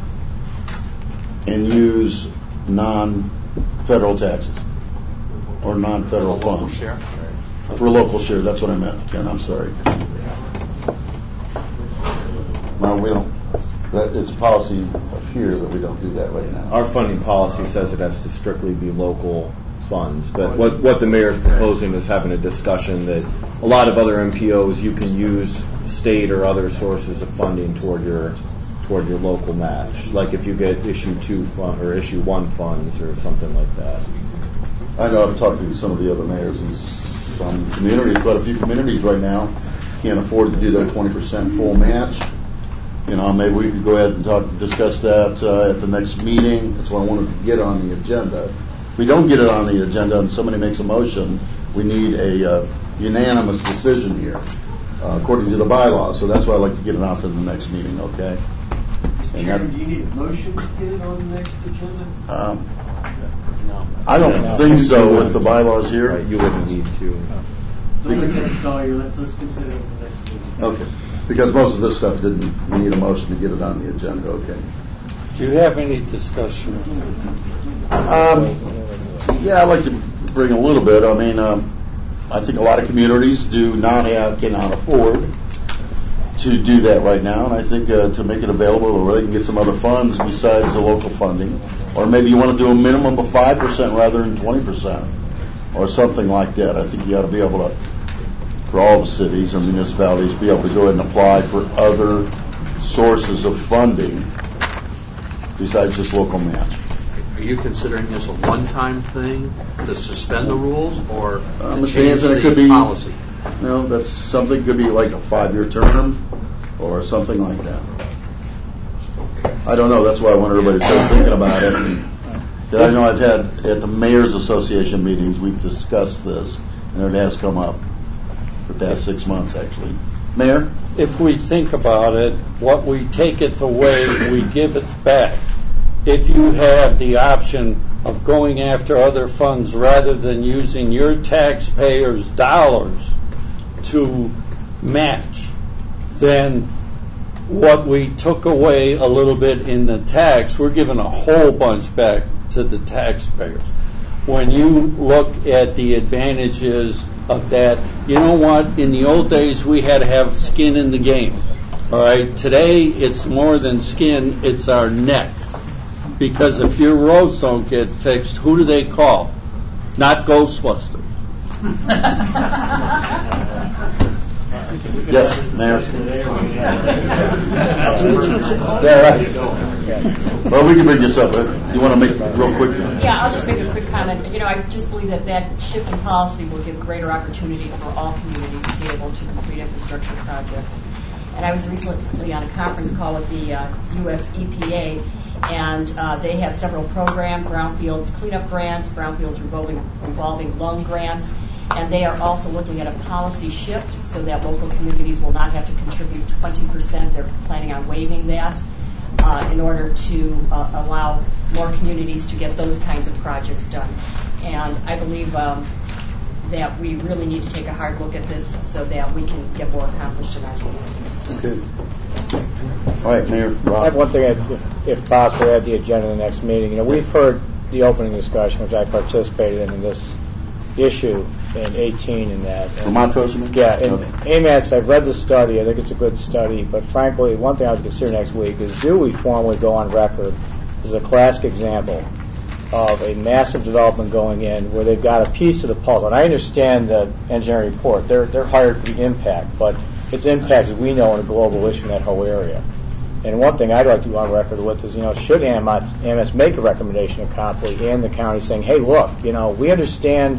and use non-federal taxes or non-federal funds. Share. For local share, that's what I meant, Ken, I'm sorry. No, we don't, that, it's policy appear that we don't do that right now. Our funding policy says it has to strictly be local funds, but what, what the mayor's proposing is having a discussion that a lot of other M P Os, you can use state or other sources of funding toward your toward your local match, like if you get issue two fund or issue one funds or something like that. I know I've talked to some of the other mayors in some communities, quite a few communities right now can't afford to do their twenty percent full match. You know, maybe we could go ahead and talk, discuss that uh, at the next meeting. That's what I wanted to get on the agenda. If we don't get it on the agenda and somebody makes a motion, we need a uh, unanimous decision here, uh, according to the bylaws. So that's why I'd like to get it on for the next meeting, okay? Mister Chairman, do you need a motion to get it on the next agenda? Um, I don't no. think so with the bylaws here. Right, you wouldn't need to. Don't let that stall you. Let's, let's consider it for the next meeting. Okay. Because most of this stuff didn't need a motion to get it on the agenda, okay? Do you have any discussion? Um, yeah, I'd like to bring a little bit. I mean, um, I think a lot of communities do not have, cannot afford to do that right now, and I think uh, to make it available where they can get some other funds besides the local funding, or maybe you want to do a minimum of five percent rather than twenty percent, or something like that. I think you ought to be able to, for all the cities or municipalities, be able to go ahead and apply for other sources of funding besides just local match. Are you considering this a one-time thing to suspend the rules, or uh, to Mister change Hanson, the it could be, policy? No, that's something could be like a five-year term or something like that. I don't know. That's why I want everybody to start thinking about it. And I know I've had at the Mayor's Association meetings, we've discussed this, and it has come up for the past six months, actually. Mayor? If we think about it, what we take it away, we give it back. If you have the option of going after other funds rather than using your taxpayers' dollars to match, then what we took away a little bit in the tax, we're giving a whole bunch back to the taxpayers. When you look at the advantages of that, you know what? In the old days, we had to have skin in the game. All right. Today, it's more than skin; it's our neck. Because if your roads don't get fixed, who do they call? Not Ghostbusters. Yes, Mayor. Yeah, right. Well, we can bring this up. You want to make it real quick? Yeah, I'll just make a quick comment. You know, I just believe that that shift in policy will give greater opportunity for all communities to be able to complete infrastructure projects. And I was recently on a conference call with the uh, U S E P A, and uh, they have several programs, brownfields cleanup grants, brownfields revolving, revolving loan grants, and they are also looking at a policy shift so that local communities will not have to contribute twenty percent. They're planning on waiving that uh, in order to uh, allow more communities to get those kinds of projects done. And I believe um, that we really need to take a hard look at this so that we can get more accomplished in our communities. Okay. All right, Mayor. Rob. I have one thing, if, if possible, add the agenda in the next meeting. You know, we've heard the opening discussion, which I participated in, in this issue in eighteen in that. For Montrose? Yeah, and okay. A M A T S, I've read the study. I think it's a good study, but frankly, one thing I would consider next week is do we formally go on record as a classic example of a massive development going in where they've got a piece of the puzzle. And I understand the engineering report. They're, they're hired for the impact, but its impact, as we know, in a global issue in that whole area. And one thing I'd like to go on record with is, you know, should A M A T S make a recommendation to Copley and the county saying, hey, look, you know, we understand,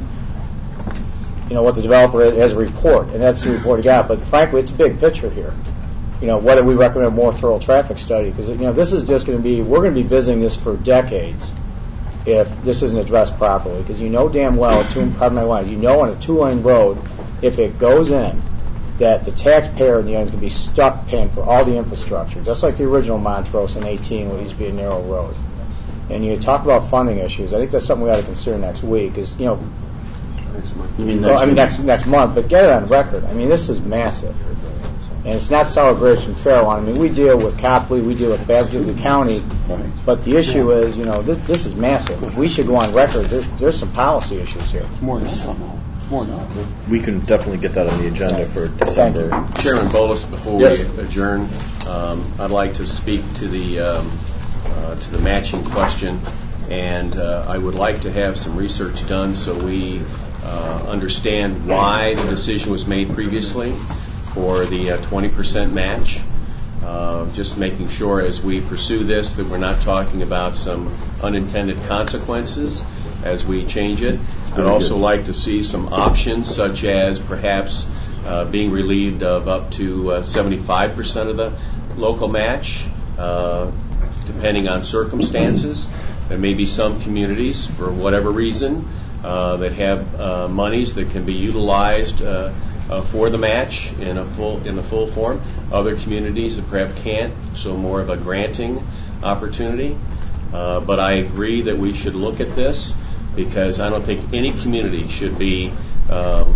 you know, what the developer has a report, and that's the report he got, but frankly, it's a big picture here. You know, whether we recommend a more thorough traffic study, because, you know, this is just going to be, we're going to be visiting this for decades if this isn't addressed properly, because you know damn well, two, pardon my line, you know on a two-lane road, if it goes in, that the taxpayer in the end is going to be stuck paying for all the infrastructure, just like the original Montrose in eighteen, where it used to be a narrow road. And you talk about funding issues, I think that's something we ought to consider next week, is, you know, next month. You mean next well, I mean, week? next, next month, but get it on record. I mean, this is massive. And it's not Solid Bridge and Fairlawn. I mean, we deal with Copley, we deal with Bastrop County, right. But the issue is, you know, this, this is massive. We should go on record. There's, there's some policy issues here. More than that. More than that. We can definitely get that on the agenda for December. Chairman Bolus, before yes. we adjourn, um, I'd like to speak to the um, uh, to the matching question, and uh, I would like to have some research done so we uh, understand why the decision was made previously for the uh, twenty percent match. Uh, just making sure as we pursue this that we're not talking about some unintended consequences as we change it. I'd also like to see some options such as perhaps uh, being relieved of up to uh, seventy-five percent of the local match, uh, depending on circumstances. There may be some communities, for whatever reason, uh, that have uh, monies that can be utilized uh, uh, for the match in a full in the full form. Other communities that perhaps can't, so more of a granting opportunity. Uh, but I agree that we should look at this because I don't think any community should be um,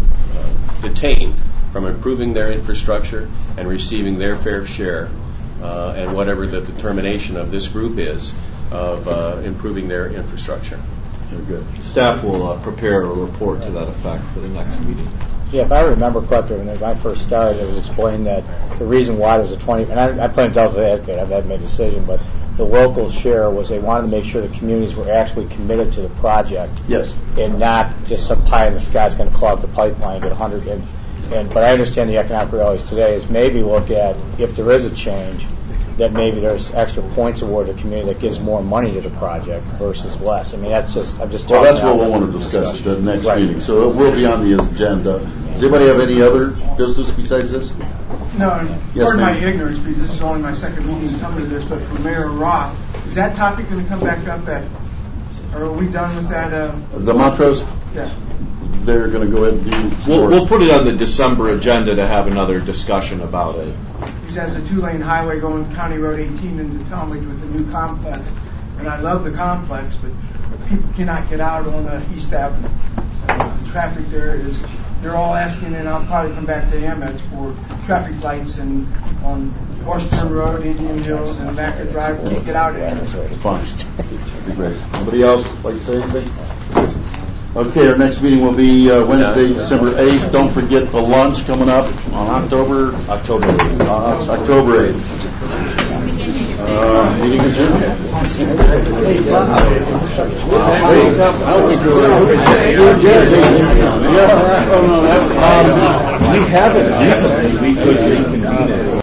uh, detained from improving their infrastructure and receiving their fair share, uh, and whatever the determination of this group is of uh, improving their infrastructure. Very good. Staff will uh, prepare a report to that effect for the next meeting. Yeah, if I remember correctly, when I first started, it was explained that the reason why there was a twenty, and I, I play in devil's advocate, I've had to make a decision, but the local share was they wanted to make sure the communities were actually committed to the project. Yes. And not just some pie in the sky is going to clog the pipeline and get one hundred. And, and, but I understand the economic realities today is maybe look at, if there is a change, that maybe there's extra points awarded to the community that gives more money to the project versus less. I mean, that's just, I'm just Well, talking that's what we'll want to discuss at the next right. meeting. So it will be on the agenda. Does anybody have any other business besides this? No, yes, pardon ma'am. my ignorance, because this is only my second meeting coming to this, but for Mayor Roth, is that topic going to come back up at, or are we done with that? Uh, the Montrose? Yeah. They're going to go ahead and do We'll, we'll put it on the December agenda to have another discussion about it. Because as a two-lane highway going County Road eighteen into Talmadge with the new complex, and I love the complex, but people cannot get out on uh, East Avenue. Uh, the traffic there is, they're all asking, and I'll probably come back to Amex for traffic lights and on Washburn Road, Indian Hills, and Backer Drive. Please get out of there. Fine. That'd be great. Anybody else like to say anything? Okay, our next meeting will be uh, Wednesday, December eighth. Don't forget the lunch coming up on October October eighth. Uh, October eighth. Uh, meeting adjourned. We haven't recently. We could reconvene it.